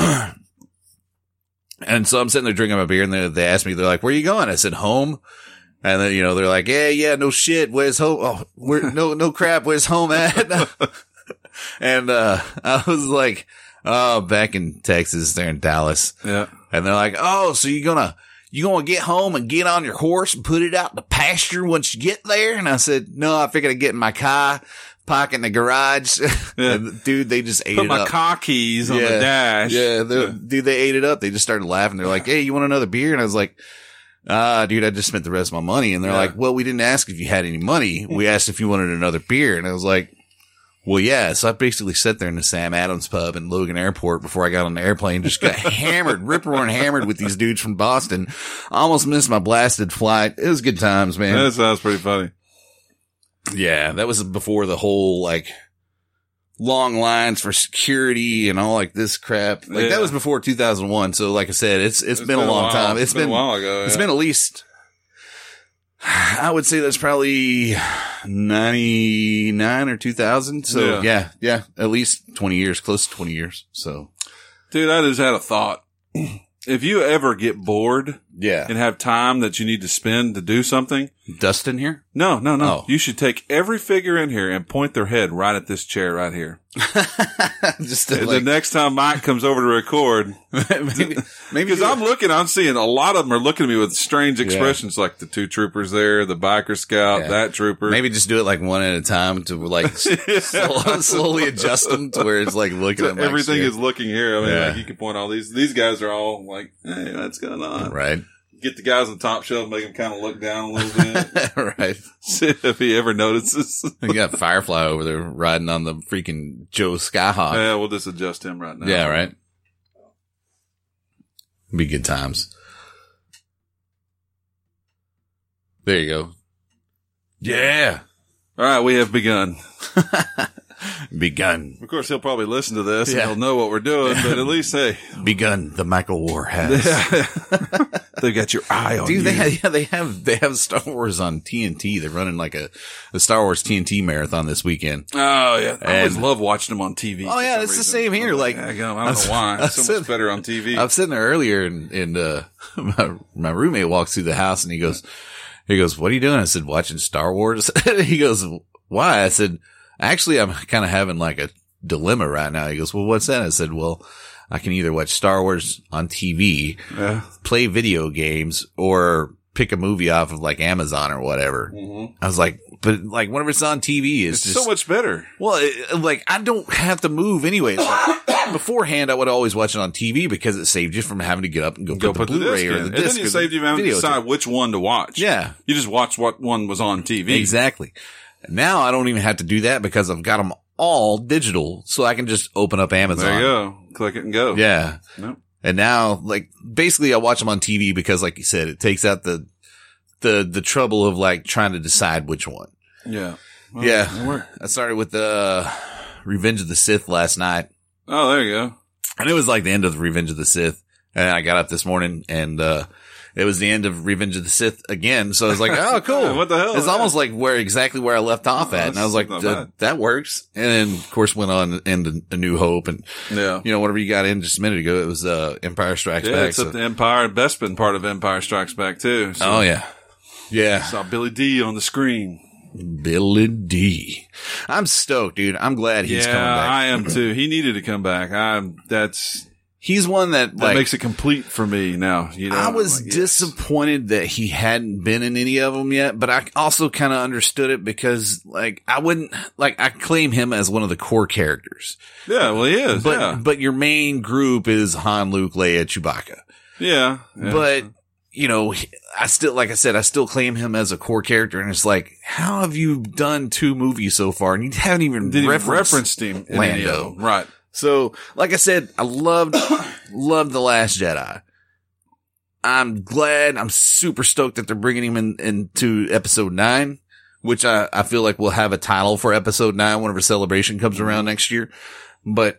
And so I'm sitting there drinking my beer and they asked me, they're like, where are you going? I said, home. And then, they're like, yeah, no shit. Where's home? Oh, no crap. Where's home at? And, I was like, oh, back in Texas, they're in Dallas. Yeah. And they're like, oh, so you gonna get home and get on your horse and put it out in the pasture once you get there? And I said, no, I figured I'd get in my car, park in the garage. Yeah. And dude, they just ate Put it my up. car keys on the dash. Yeah, dude, they ate it up. They just started laughing. They're like, hey, you want another beer? And I was like, dude, I just spent the rest of my money. And they're like, well, we didn't ask if you had any money. We asked if you wanted another beer. And I was like, Well, yeah, so I basically sat there in the Sam Adams pub in Logan Airport before I got on the airplane, just got hammered, rip-roaring hammered with these dudes from Boston. I almost missed my blasted flight. It was good times, man. That sounds pretty funny. Yeah, that was before the whole, like, long lines for security and all like this crap. Like, that was before 2001, so like I said, it's been a long time. It's been a while ago. It's been at least, I would say that's probably 99 or 2000. So yeah, at least 20 years, close to 20 years. So, dude, I just had a thought. If you ever get bored and have time that you need to spend to do something. Dustin here? No. Oh. You should take every figure in here and point their head right at this chair right here. Just the next time Mike comes over to record, maybe because I'm seeing a lot of them are looking at me with strange expressions, like the two troopers there, the biker scout, that trooper. Maybe just do it like one at a time to like slowly adjust them to where it's like looking at everything is looking here. I mean, like you can point all these guys are all like, hey, what's going on? Right. Get the guys on the top shelf, make them kind of look down a little bit. Right. See if he ever notices. You got Firefly over there riding on the freaking Joe Skyhawk. Yeah, we'll just adjust him right now. Yeah, right. Be good times. There you go. Yeah. All right, we have begun. Begun. Of course, he'll probably listen to this and he'll know what we're doing, but at least, hey. Begun. The Michael War has. They got your eye on you. They have Star Wars on TNT. They're running like a Star Wars TNT marathon this weekend. Oh, yeah. I always love watching them on TV. Oh, yeah. It's the same here. Like, I don't know why. It's so much better on TV. I was sitting there earlier and my roommate walks through the house and he goes, what are you doing? I said, watching Star Wars. He goes, why? I said, actually, I'm kind of having like a dilemma right now. He goes, well, what's that? I said, well, I can either watch Star Wars on TV, play video games, or pick a movie off of like Amazon or whatever. Mm-hmm. I was like, but like whenever it's on TV, it's just so much better. Well, like I don't have to move anyway. Like, beforehand, I would always watch it on TV because it saved you from having to get up and go put the Blu-ray or the disc. And then it saved you from having to decide which one to watch. Yeah. You just watch what one was on TV. Exactly. Now I don't even have to do that because I've got them all digital, so I can just open up Amazon. There you go. Click it and go. Yeah. Nope. And now, like, basically I watch them on TV because, like you said, it takes out the trouble of, like, trying to decide which one. Yeah. Well, yeah. I started with Revenge of the Sith last night. Oh, there you go. And it was like the end of Revenge of the Sith. And I got up this morning and, it was the end of Revenge of the Sith again. So I was like, oh, cool. What the hell? It's almost like exactly where I left off at. And I was like, that works. And then, of course, went on into A New Hope. And, whatever you got in just a minute ago, it was Empire Strikes Back. It's up to Empire. Bespin part of Empire Strikes Back, too. So. Oh, yeah. Yeah. Saw Billy D on the screen. Billy D. I'm stoked, dude. I'm glad he's coming back. I am, too. He needed to come back. He's one that makes it complete for me now. You know, I was disappointed that he hadn't been in any of them yet, but I also kind of understood it because, like, I claim him as one of the core characters. Yeah, well, he is. But your main group is Han, Luke, Leia, Chewbacca. Yeah. But, I still claim him as a core character, and it's like, how have you done 2 movies so far, and you haven't even referenced him in Lando. Right. So, like I said, I loved The Last Jedi. I'm super stoked that they're bringing him into episode 9, which I feel like we'll have a title for episode 9 whenever Celebration comes around next year. But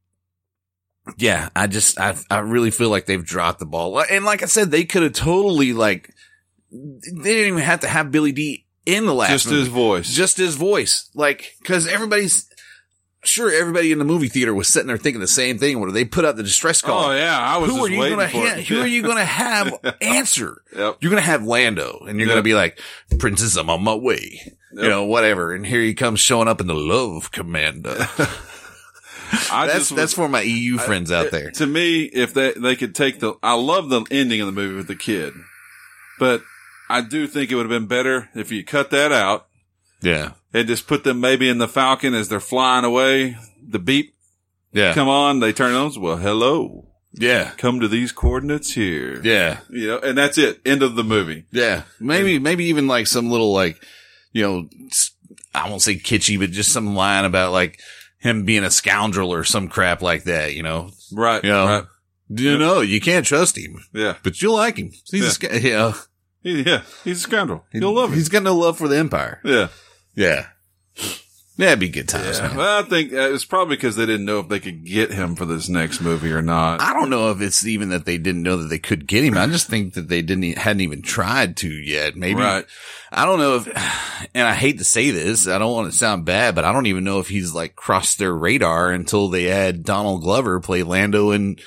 yeah, I really feel like they've dropped the ball. And like I said, they could have totally they didn't even have to have Billy D in the last movie. Just his voice. Like, cause everybody in the movie theater was sitting there thinking the same thing when they put out the distress call. Oh yeah, I was just waiting for it. Who are you going to have answer? Yep. You're going to have Lando, and you're going to be like, "Princess, I'm on my way." Yep. Whatever. And here he comes showing up in the Love Commander. That's for my EU friends out there. To me, if they could take I love the ending of the movie with the kid, but I do think it would have been better if you cut that out. Yeah. And just put them maybe in the Falcon as they're flying away. The beep. Yeah. Come on. They turn on. Well, hello. Yeah. Come to these coordinates here. Yeah. And that's it. End of the movie. Yeah. Maybe even like some little I won't say kitschy, but just some line about like him being a scoundrel or some crap like that, you know? Right. You know, right. you know, you can't trust him. Yeah. But you'll like him. He's Yeah, he's a scoundrel. You'll love him. He's got no love for the Empire. Yeah. Yeah. Yeah, it'd be good times, man. Well, I think it's probably because they didn't know if they could get him for this next movie or not. I don't know if it's even that they didn't know that they could get him. I just think that they hadn't even tried to yet. Maybe. Right. I don't know if, and I hate to say this, I don't want to sound bad, but I don't even know if he's like crossed their radar until they had Donald Glover play Lando and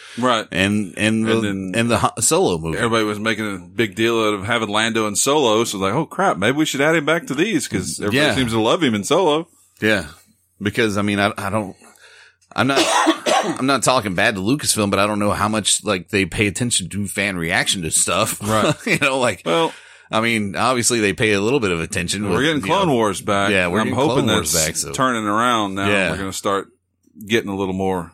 the Solo movie. Everybody was making a big deal out of having Lando in Solo, so like, oh crap, maybe we should add him back to these because everybody seems to love him in Solo. Yeah, because I mean, I'm not talking bad to Lucasfilm, but I don't know how much like they pay attention to fan reaction to stuff. Right. You know, like, well, I mean, obviously they pay a little bit of attention. We're getting Clone Wars back. Yeah, I'm hoping that's back, so. turning around now. Yeah. We're going to start getting a little more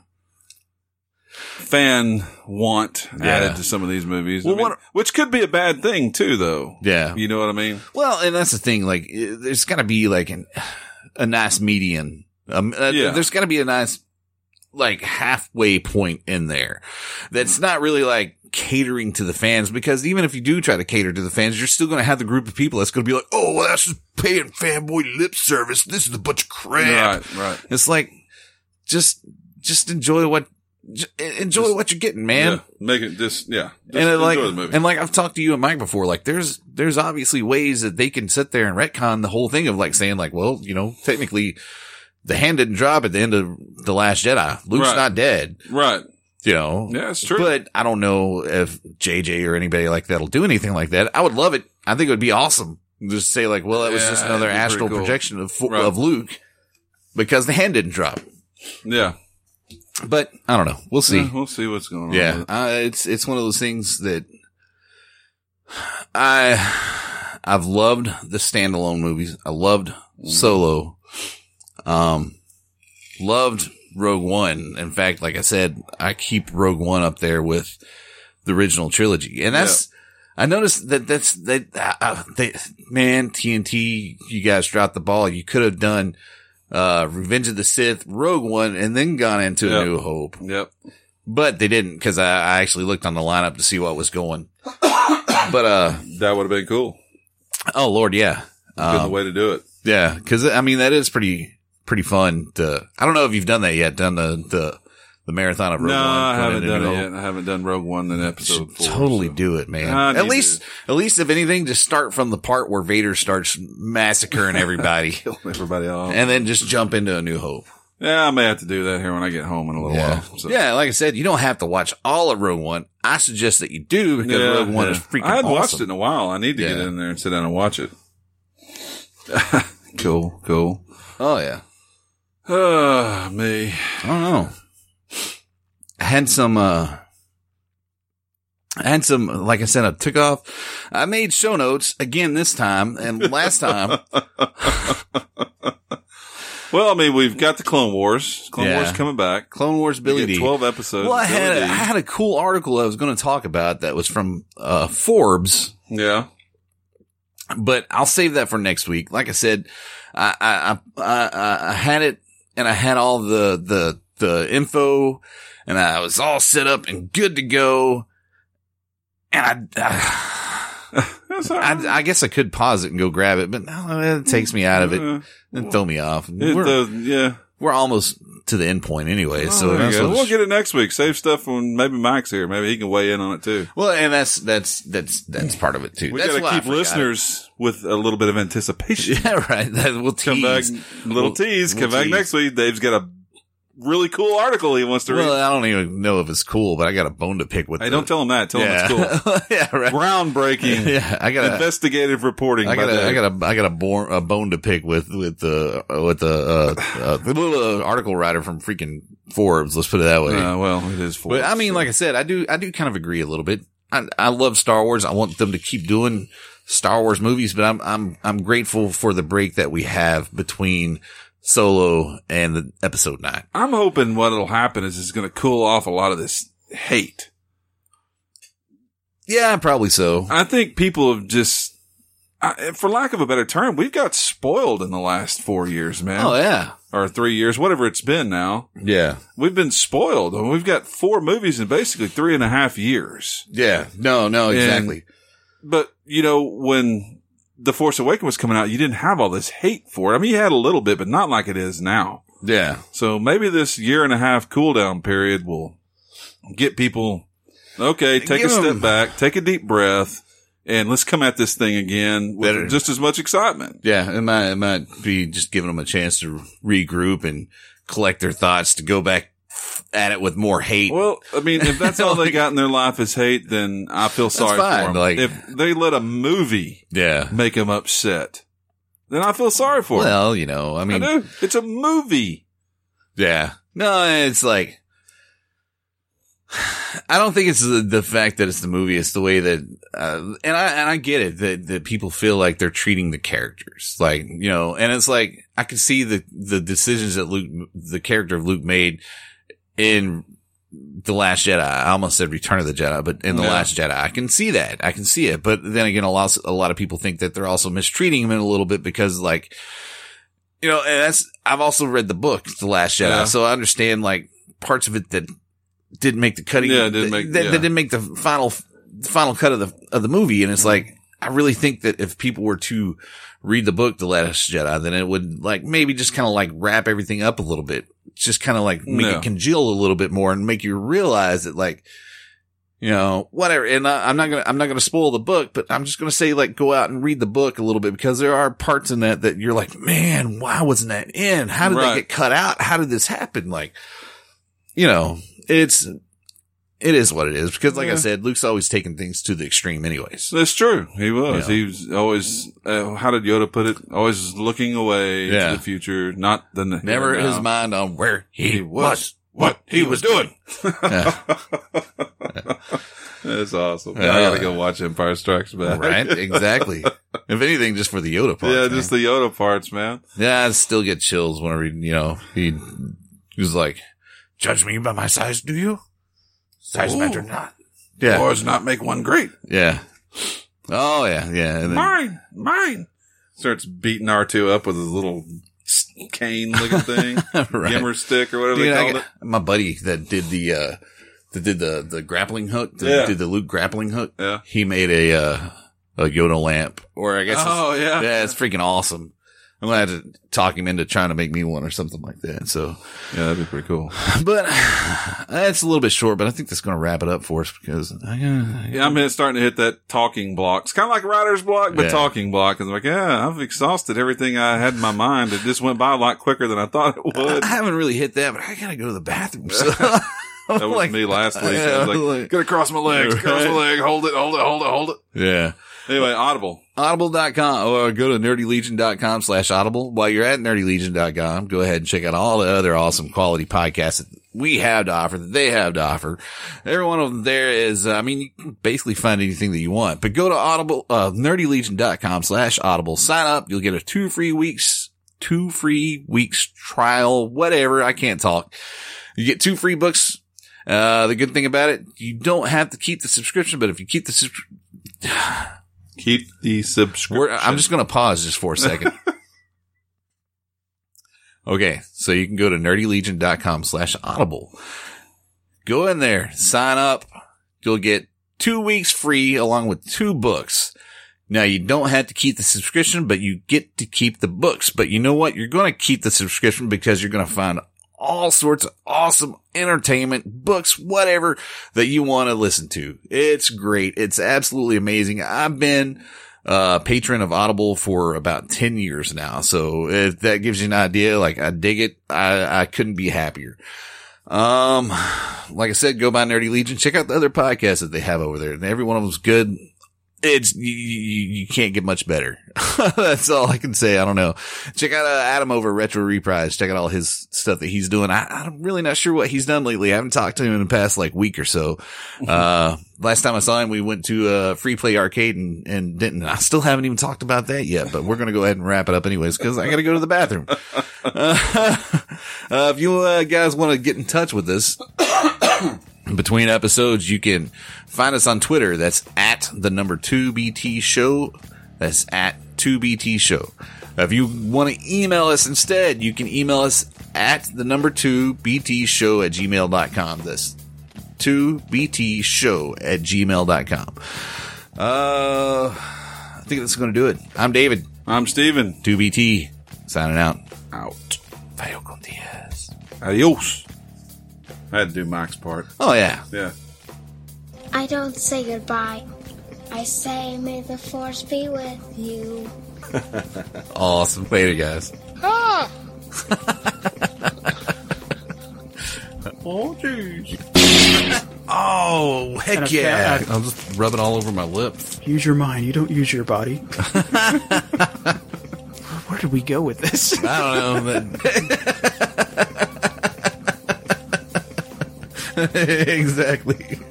fan want added to some of these movies. Well, which could be a bad thing too, though. Yeah. You know what I mean? Well, and that's the thing. Like, there's got to be like a nice median. There's got to be a nice, like, halfway point in there that's not really like catering to the fans, because even if you do try to cater to the fans, you're still going to have the group of people that's going to be like, oh, well, that's just paying fanboy lip service. This is a bunch of crap. Right. It's like, just enjoy what you're getting, man. Yeah, make it just and enjoy the movie. And like I've talked to you and Mike before, like there's obviously ways that they can sit there and retcon the whole thing of like saying like, well, you know, technically the hand didn't drop at the end of The Last Jedi. Luke's not dead. Right. You know? Yeah, it's true. But I don't know if JJ or anybody like that will do anything like that. I would love it. I think it would be awesome. Just say like, well, that was just another astral projection of Luke because the hand didn't drop. Yeah. But I don't know. We'll see. Yeah, we'll see what's going on. Yeah. It's one of those things that I've loved the standalone movies. I loved Solo. Loved Rogue One. In fact, like I said, I keep Rogue One up there with the original trilogy. And I noticed man, TNT, you guys dropped the ball. You could have done, Revenge of the Sith, Rogue One, and then gone into A New Hope. Yep. But they didn't, because I actually looked on the lineup to see what was going. But, that would have been cool. Oh, Lord, yeah. Good the way to do it. Yeah, because, I mean, that is pretty fun to, I don't know if you've done that yet, done the marathon of Rogue One. No, I haven't done it yet. I haven't done Rogue One in episode 4. Totally do it, man. At least if anything, just start from the part where Vader starts massacring everybody. Killing everybody off. And then just jump into A New Hope. Yeah, I may have to do that here when I get home in a little while. So. Yeah, like I said, you don't have to watch all of Rogue One. I suggest that you do, because Rogue One is freaking awesome. I hadn't watched it in a while. I need to get in there and sit down and watch it. Cool. Oh, yeah. Me. I don't know. I had some, like I said, I took off. I made show notes again this time, and last time. Well, I mean, we've got the Clone Wars. Clone Wars coming back. Clone Wars Billy D. 12 episodes. Well, I had a cool article I was going to talk about that was from, Forbes. Yeah. But I'll save that for next week. Like I said, I had it, and I had all the info, and I was all set up and good to go. And I guess I could pause it and go grab it, but no, it takes me out of it and throw me off. We're almost to the end point anyway, so we'll get it next week. Save stuff when maybe Mike's here. Maybe he can weigh in on it too. Well, and that's part of it too. We got to keep listeners with a little bit of anticipation. Yeah, right. We'll come back, tease. Come back next week. Dave's got a really cool article he wants to read. Well, I don't even know if it's cool, but I got a bone to pick with. Hey, don't tell him that. Tell him it's cool. Yeah, right. Groundbreaking. Yeah, I got investigative reporting. I got a bone to pick with the little article writer from freaking Forbes. Let's put it that way. Well, it is Forbes. But I mean, like I said, I do kind of agree a little bit. I love Star Wars. I want them to keep doing Star Wars movies, but I'm grateful for the break that we have between Solo and the episode 9. I'm hoping what'll happen is it's going to cool off a lot of this hate. Yeah, probably so. I think people have just for lack of a better term, we've got spoiled in the last 4 years, man. Oh, yeah. Or 3 years, whatever it's been now. Yeah. We've been spoiled. We've got 4 movies in basically 3.5 years. Yeah. No, exactly. But, when The Force Awakens was coming out, you didn't have all this hate for it. I mean, you had a little bit, but not like it is now. Yeah. So maybe this 1.5 cool down period will get people, okay, take a step back, take a deep breath, and let's come at this thing again with just as much excitement. Yeah, it might be just giving them a chance to regroup and collect their thoughts to go back at it with more hate. Well, I mean, if that's all they got in their life is hate, then I feel sorry for them. Like, if they let a movie make them upset, then I feel sorry for them. Well, I mean, I do. It's a movie. Yeah. No, it's like, I don't think it's the fact that it's the movie. It's the way that, and I get it that people feel like they're treating the characters like, and it's like, I can see the decisions that the character of Luke made in The Last Jedi. I almost said Return of the Jedi, but in The Last Jedi, I can see that. I can see it. But then again, a lot of people think that they're also mistreating him in a little bit because like, and I've also read the book, The Last Jedi. So I understand like parts of it that didn't make the cutting. Yeah, that didn't make the final cut of the movie. And it's like, I really think that if people were to read the book, The Last Jedi, then it would like maybe just kind of like wrap everything up a little bit. Just kind of like make it congeal a little bit more and make you realize that like, whatever. And I'm not going to spoil the book, but I'm just going to say like, go out and read the book a little bit because there are parts in that you're like, man, why wasn't that in? How did that get cut out? How did this happen? Like, it is what it is because like I said, Luke's always taken things to the extreme anyways. That's true. He was. He was always, how did Yoda put it? Always looking away to the future, not the never his mind on where he was, what he was doing. That's awesome. I gotta go watch Empire Strikes Back. Right? Exactly. If anything, just for the Yoda parts. Yeah, just the Yoda parts, man. Yeah, I still get chills whenever, he was like, judge me by my size, do you? Size matter not. Yeah. Does not make one great. Yeah. Oh, yeah, yeah. And then, mine. Starts beating R2 up with his little cane-looking thing. Right. Gimmer stick or whatever they called it. My buddy that did the grappling hook, did the Luke grappling hook. Yeah. He made a Yoda lamp. Or I guess yeah, it's freaking awesome. I'm going to have to talk him into trying to make me one or something like that. So, yeah, that'd be pretty cool. But it's a little bit short, but I think that's going to wrap it up for us because I'm starting to hit that talking block. It's kind of like writer's block, but talking block. I'm like, I've exhausted everything I had in my mind. It just went by a lot quicker than I thought it would. I haven't really hit that, but I got to go to the bathroom. So. That was me last week. I was like, gotta cross my legs, cross my leg, hold it. Yeah. Anyway, Audible. Audible.com or go to nerdylegion.com/audible. While you're at nerdylegion.com, go ahead and check out all the other awesome quality podcasts that we have to offer, that they have to offer. Every one of them there is, you can basically find anything that you want, but go to Audible, nerdylegion.com/audible. Sign up. You'll get a 2 free weeks trial, whatever. I can't talk. You get 2 free books. The good thing about it, you don't have to keep the subscription, but if you keep the subscription, I'm just going to pause just for a second. Okay. So you can go to nerdylegion.com/audible. Go in there, sign up. You'll get 2 weeks free along with 2 books. Now you don't have to keep the subscription, but you get to keep the books. But you know what? You're going to keep the subscription because you're going to find all sorts of awesome entertainment, books, whatever that you want to listen to. It's great. It's absolutely amazing. I've been a patron of Audible for about 10 years now. So if that gives you an idea, like I dig it. I couldn't be happier. Like I said, go by Nerdy Legion. Check out the other podcasts that they have over there. And every one of them's good. It's, you can't get much better. That's all I can say. I don't know. Check out Adam over Retro Reprise. Check out all his stuff that he's doing. I'm really not sure what he's done lately. I haven't talked to him in the past week or so. Last time I saw him, we went to Free Play Arcade in Denton. I still haven't even talked about that yet, but we're going to go ahead and wrap it up anyways because I got to go to the bathroom. If you guys want to get in touch with us, between episodes, you can find us on Twitter. That's at the number 2BT show. That's at 2BT Show. If you want to email us instead, you can email us at the number 2btshow@gmail.com. That's 2btshow@gmail.com. I think that's going to do it. I'm David. I'm Steven. 2BT. Signing out. Out. Vaya con Dios. Adios. I had to do Mike's part. Oh, yeah. Yeah. I don't say goodbye. I say, may the force be with you. Awesome. Later, guys. Ah! Oh, jeez. Oh, heck And yeah. I'll just rub it all over my lips. Use your mind. You don't use your body. Where did we go with this? I don't know. But exactly.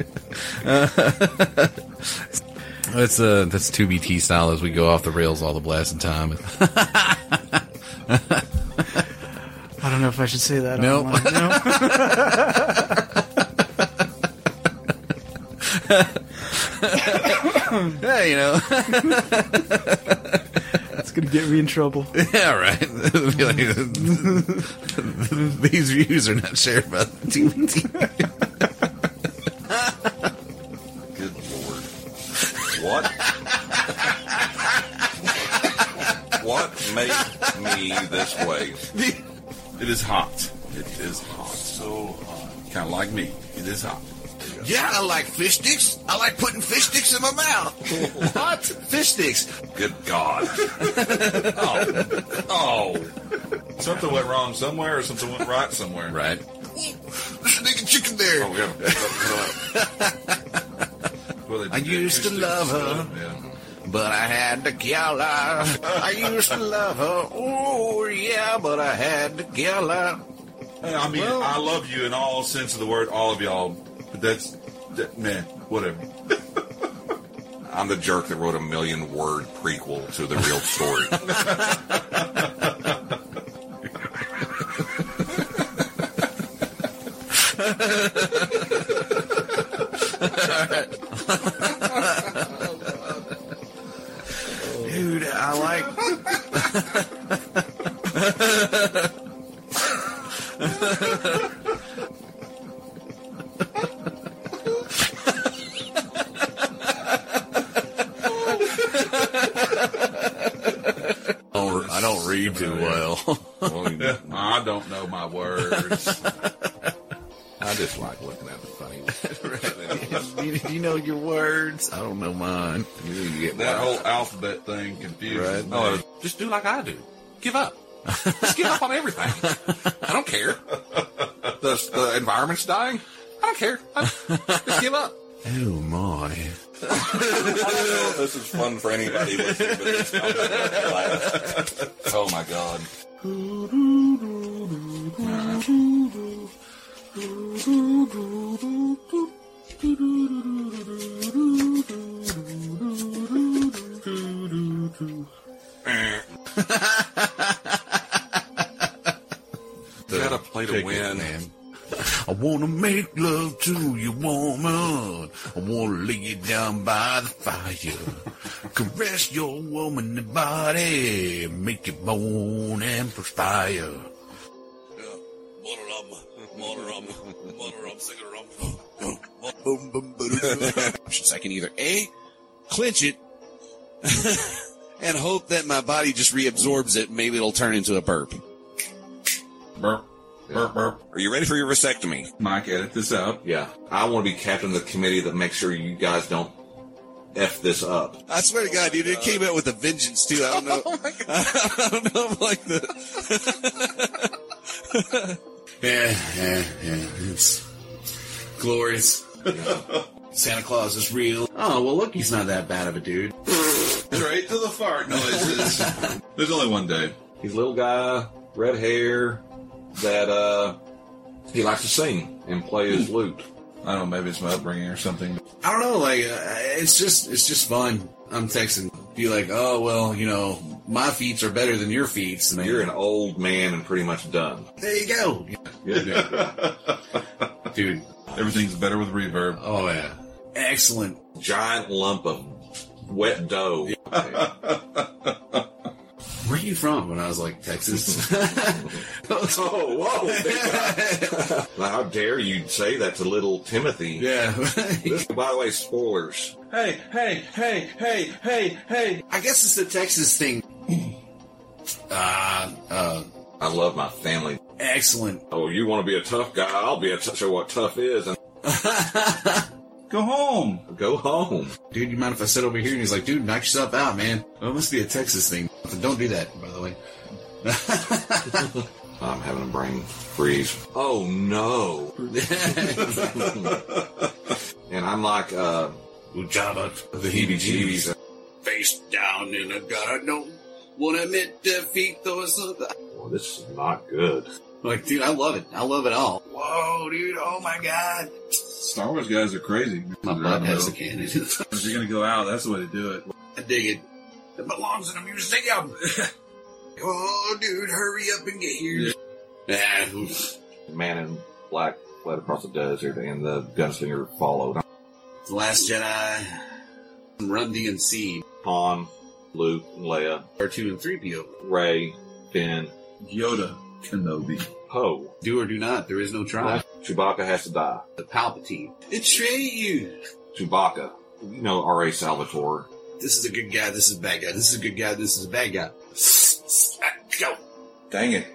That's 2BT style as we go off the rails all the blasting time. I don't know if I should say that. Nope. Online. No. Yeah, you know. It's going to get me in trouble. Yeah, right. Be like, these views are not shared by the TBT. Good Lord. What? What made me this way? It is hot. It is hot. So hot. Kind of like me. It is hot. Yeah, I like fish sticks. I like putting fish sticks in my mouth. What? Fish sticks. Good God. Oh. Something went wrong somewhere or something went right somewhere. Right. There's a nigga chicken there. Oh, yeah. Well, I used to love her. Yeah. But I had to kill her. I used to love her. Oh, yeah, but I had to kill her. I mean, I love you in all sense of the word, all of y'all. But man, whatever. I'm the jerk that wrote a 1,000,000-word prequel to the real story. Dude, I like... I don't read too well. I don't know my words. I just like looking at the funny. You know your words? I don't know mine. You get That whole alphabet thing confused. Right. Oh, just do like I do. Give up. Just give up on everything. I don't care. The environment's dying. I don't care. Just give up. Oh my. I don't know if this is fun for anybody listening, but it's not gonna laugh. Oh my God. Gotta play to win, man. I wanna make love to you, woman. I wanna lay you down by the fire. Caress your womanly body. Make it moan and perspire. I can either A, clinch it, and hope that my body just reabsorbs it. Maybe it'll turn into a burp. Burp. Burp, burp. Are you ready for your vasectomy? Mike, edit this out. Yeah. I want to be captain of the committee that makes sure you guys don't F this up. I swear to God, dude, it came out with a vengeance, too. I don't know. Oh my God. I don't know if like the... Yeah. It's glorious. Santa Claus is real. Oh, well, look, he's not that bad of a dude. Straight to the fart noises. There's only one Dave. He's a little guy, red hair, that he likes to sing and play his lute. I don't know, maybe it's my upbringing or something. I don't know, like, it's just fun. I'm texting, be like, oh, well, you know, my feats are better than your feats. And You're an old man and pretty much done. there you go. Yeah. Dude. Everything's better with reverb. Oh, yeah. Excellent. Giant lump of wet dough. Where are you from? When I was like, Texas. Oh, whoa. Well, how dare you say that to little Timothy? Yeah. By the way, spoilers. Hey. I guess it's the Texas thing. I love my family. Excellent. Oh, you want to be a tough guy? I'll be show what tough is. And Go home. go home. Dude, you mind if I sit over here? And he's like, dude, knock yourself out, man. Well, it must be a Texas thing. Don't do that, by the way. I'm having a brain freeze. Oh, no. And I'm like, Ujaba. the heebie-jeebies. Face down in a gutter. Don't want to admit defeat, though. Well, this is not good. Like, dude, I love it. I love it all. Whoa, dude. Oh, my God. Star Wars guys are crazy. My butt has a cannon. If you're going to go out, that's the way to do it. I dig it. It belongs in a museum. Oh, dude, hurry up and get here. Yeah. The man in black fled across the desert, and the gunslinger followed. The Last Jedi. Run DMC. Han, Luke, Leia, R2 and 3PO. Rey, Finn, Yoda, Kenobi. Poe. Do or do not. There is no try. Chewbacca has to die. The Palpatine. Betray you. Chewbacca. You know R.A. Salvatore. This is a good guy. This is a bad guy. This is a good guy. This is a bad guy. Go. Dang it.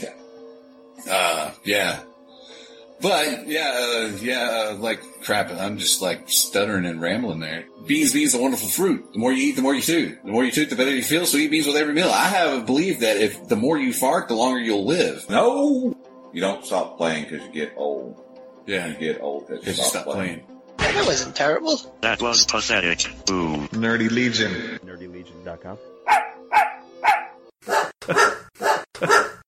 Yeah. But, like, crap, I'm just, like, stuttering and rambling there. Beans is a wonderful fruit. The more you eat, the more you toot. The more you toot, the better you feel, so eat beans with every meal. I have believed that if the more you fart, the longer you'll live. No! You don't stop playing because you get old. Yeah. You get old because you stop playing. That wasn't terrible. That was pathetic. Boo. Nerdy Legion. NerdyLegion.com.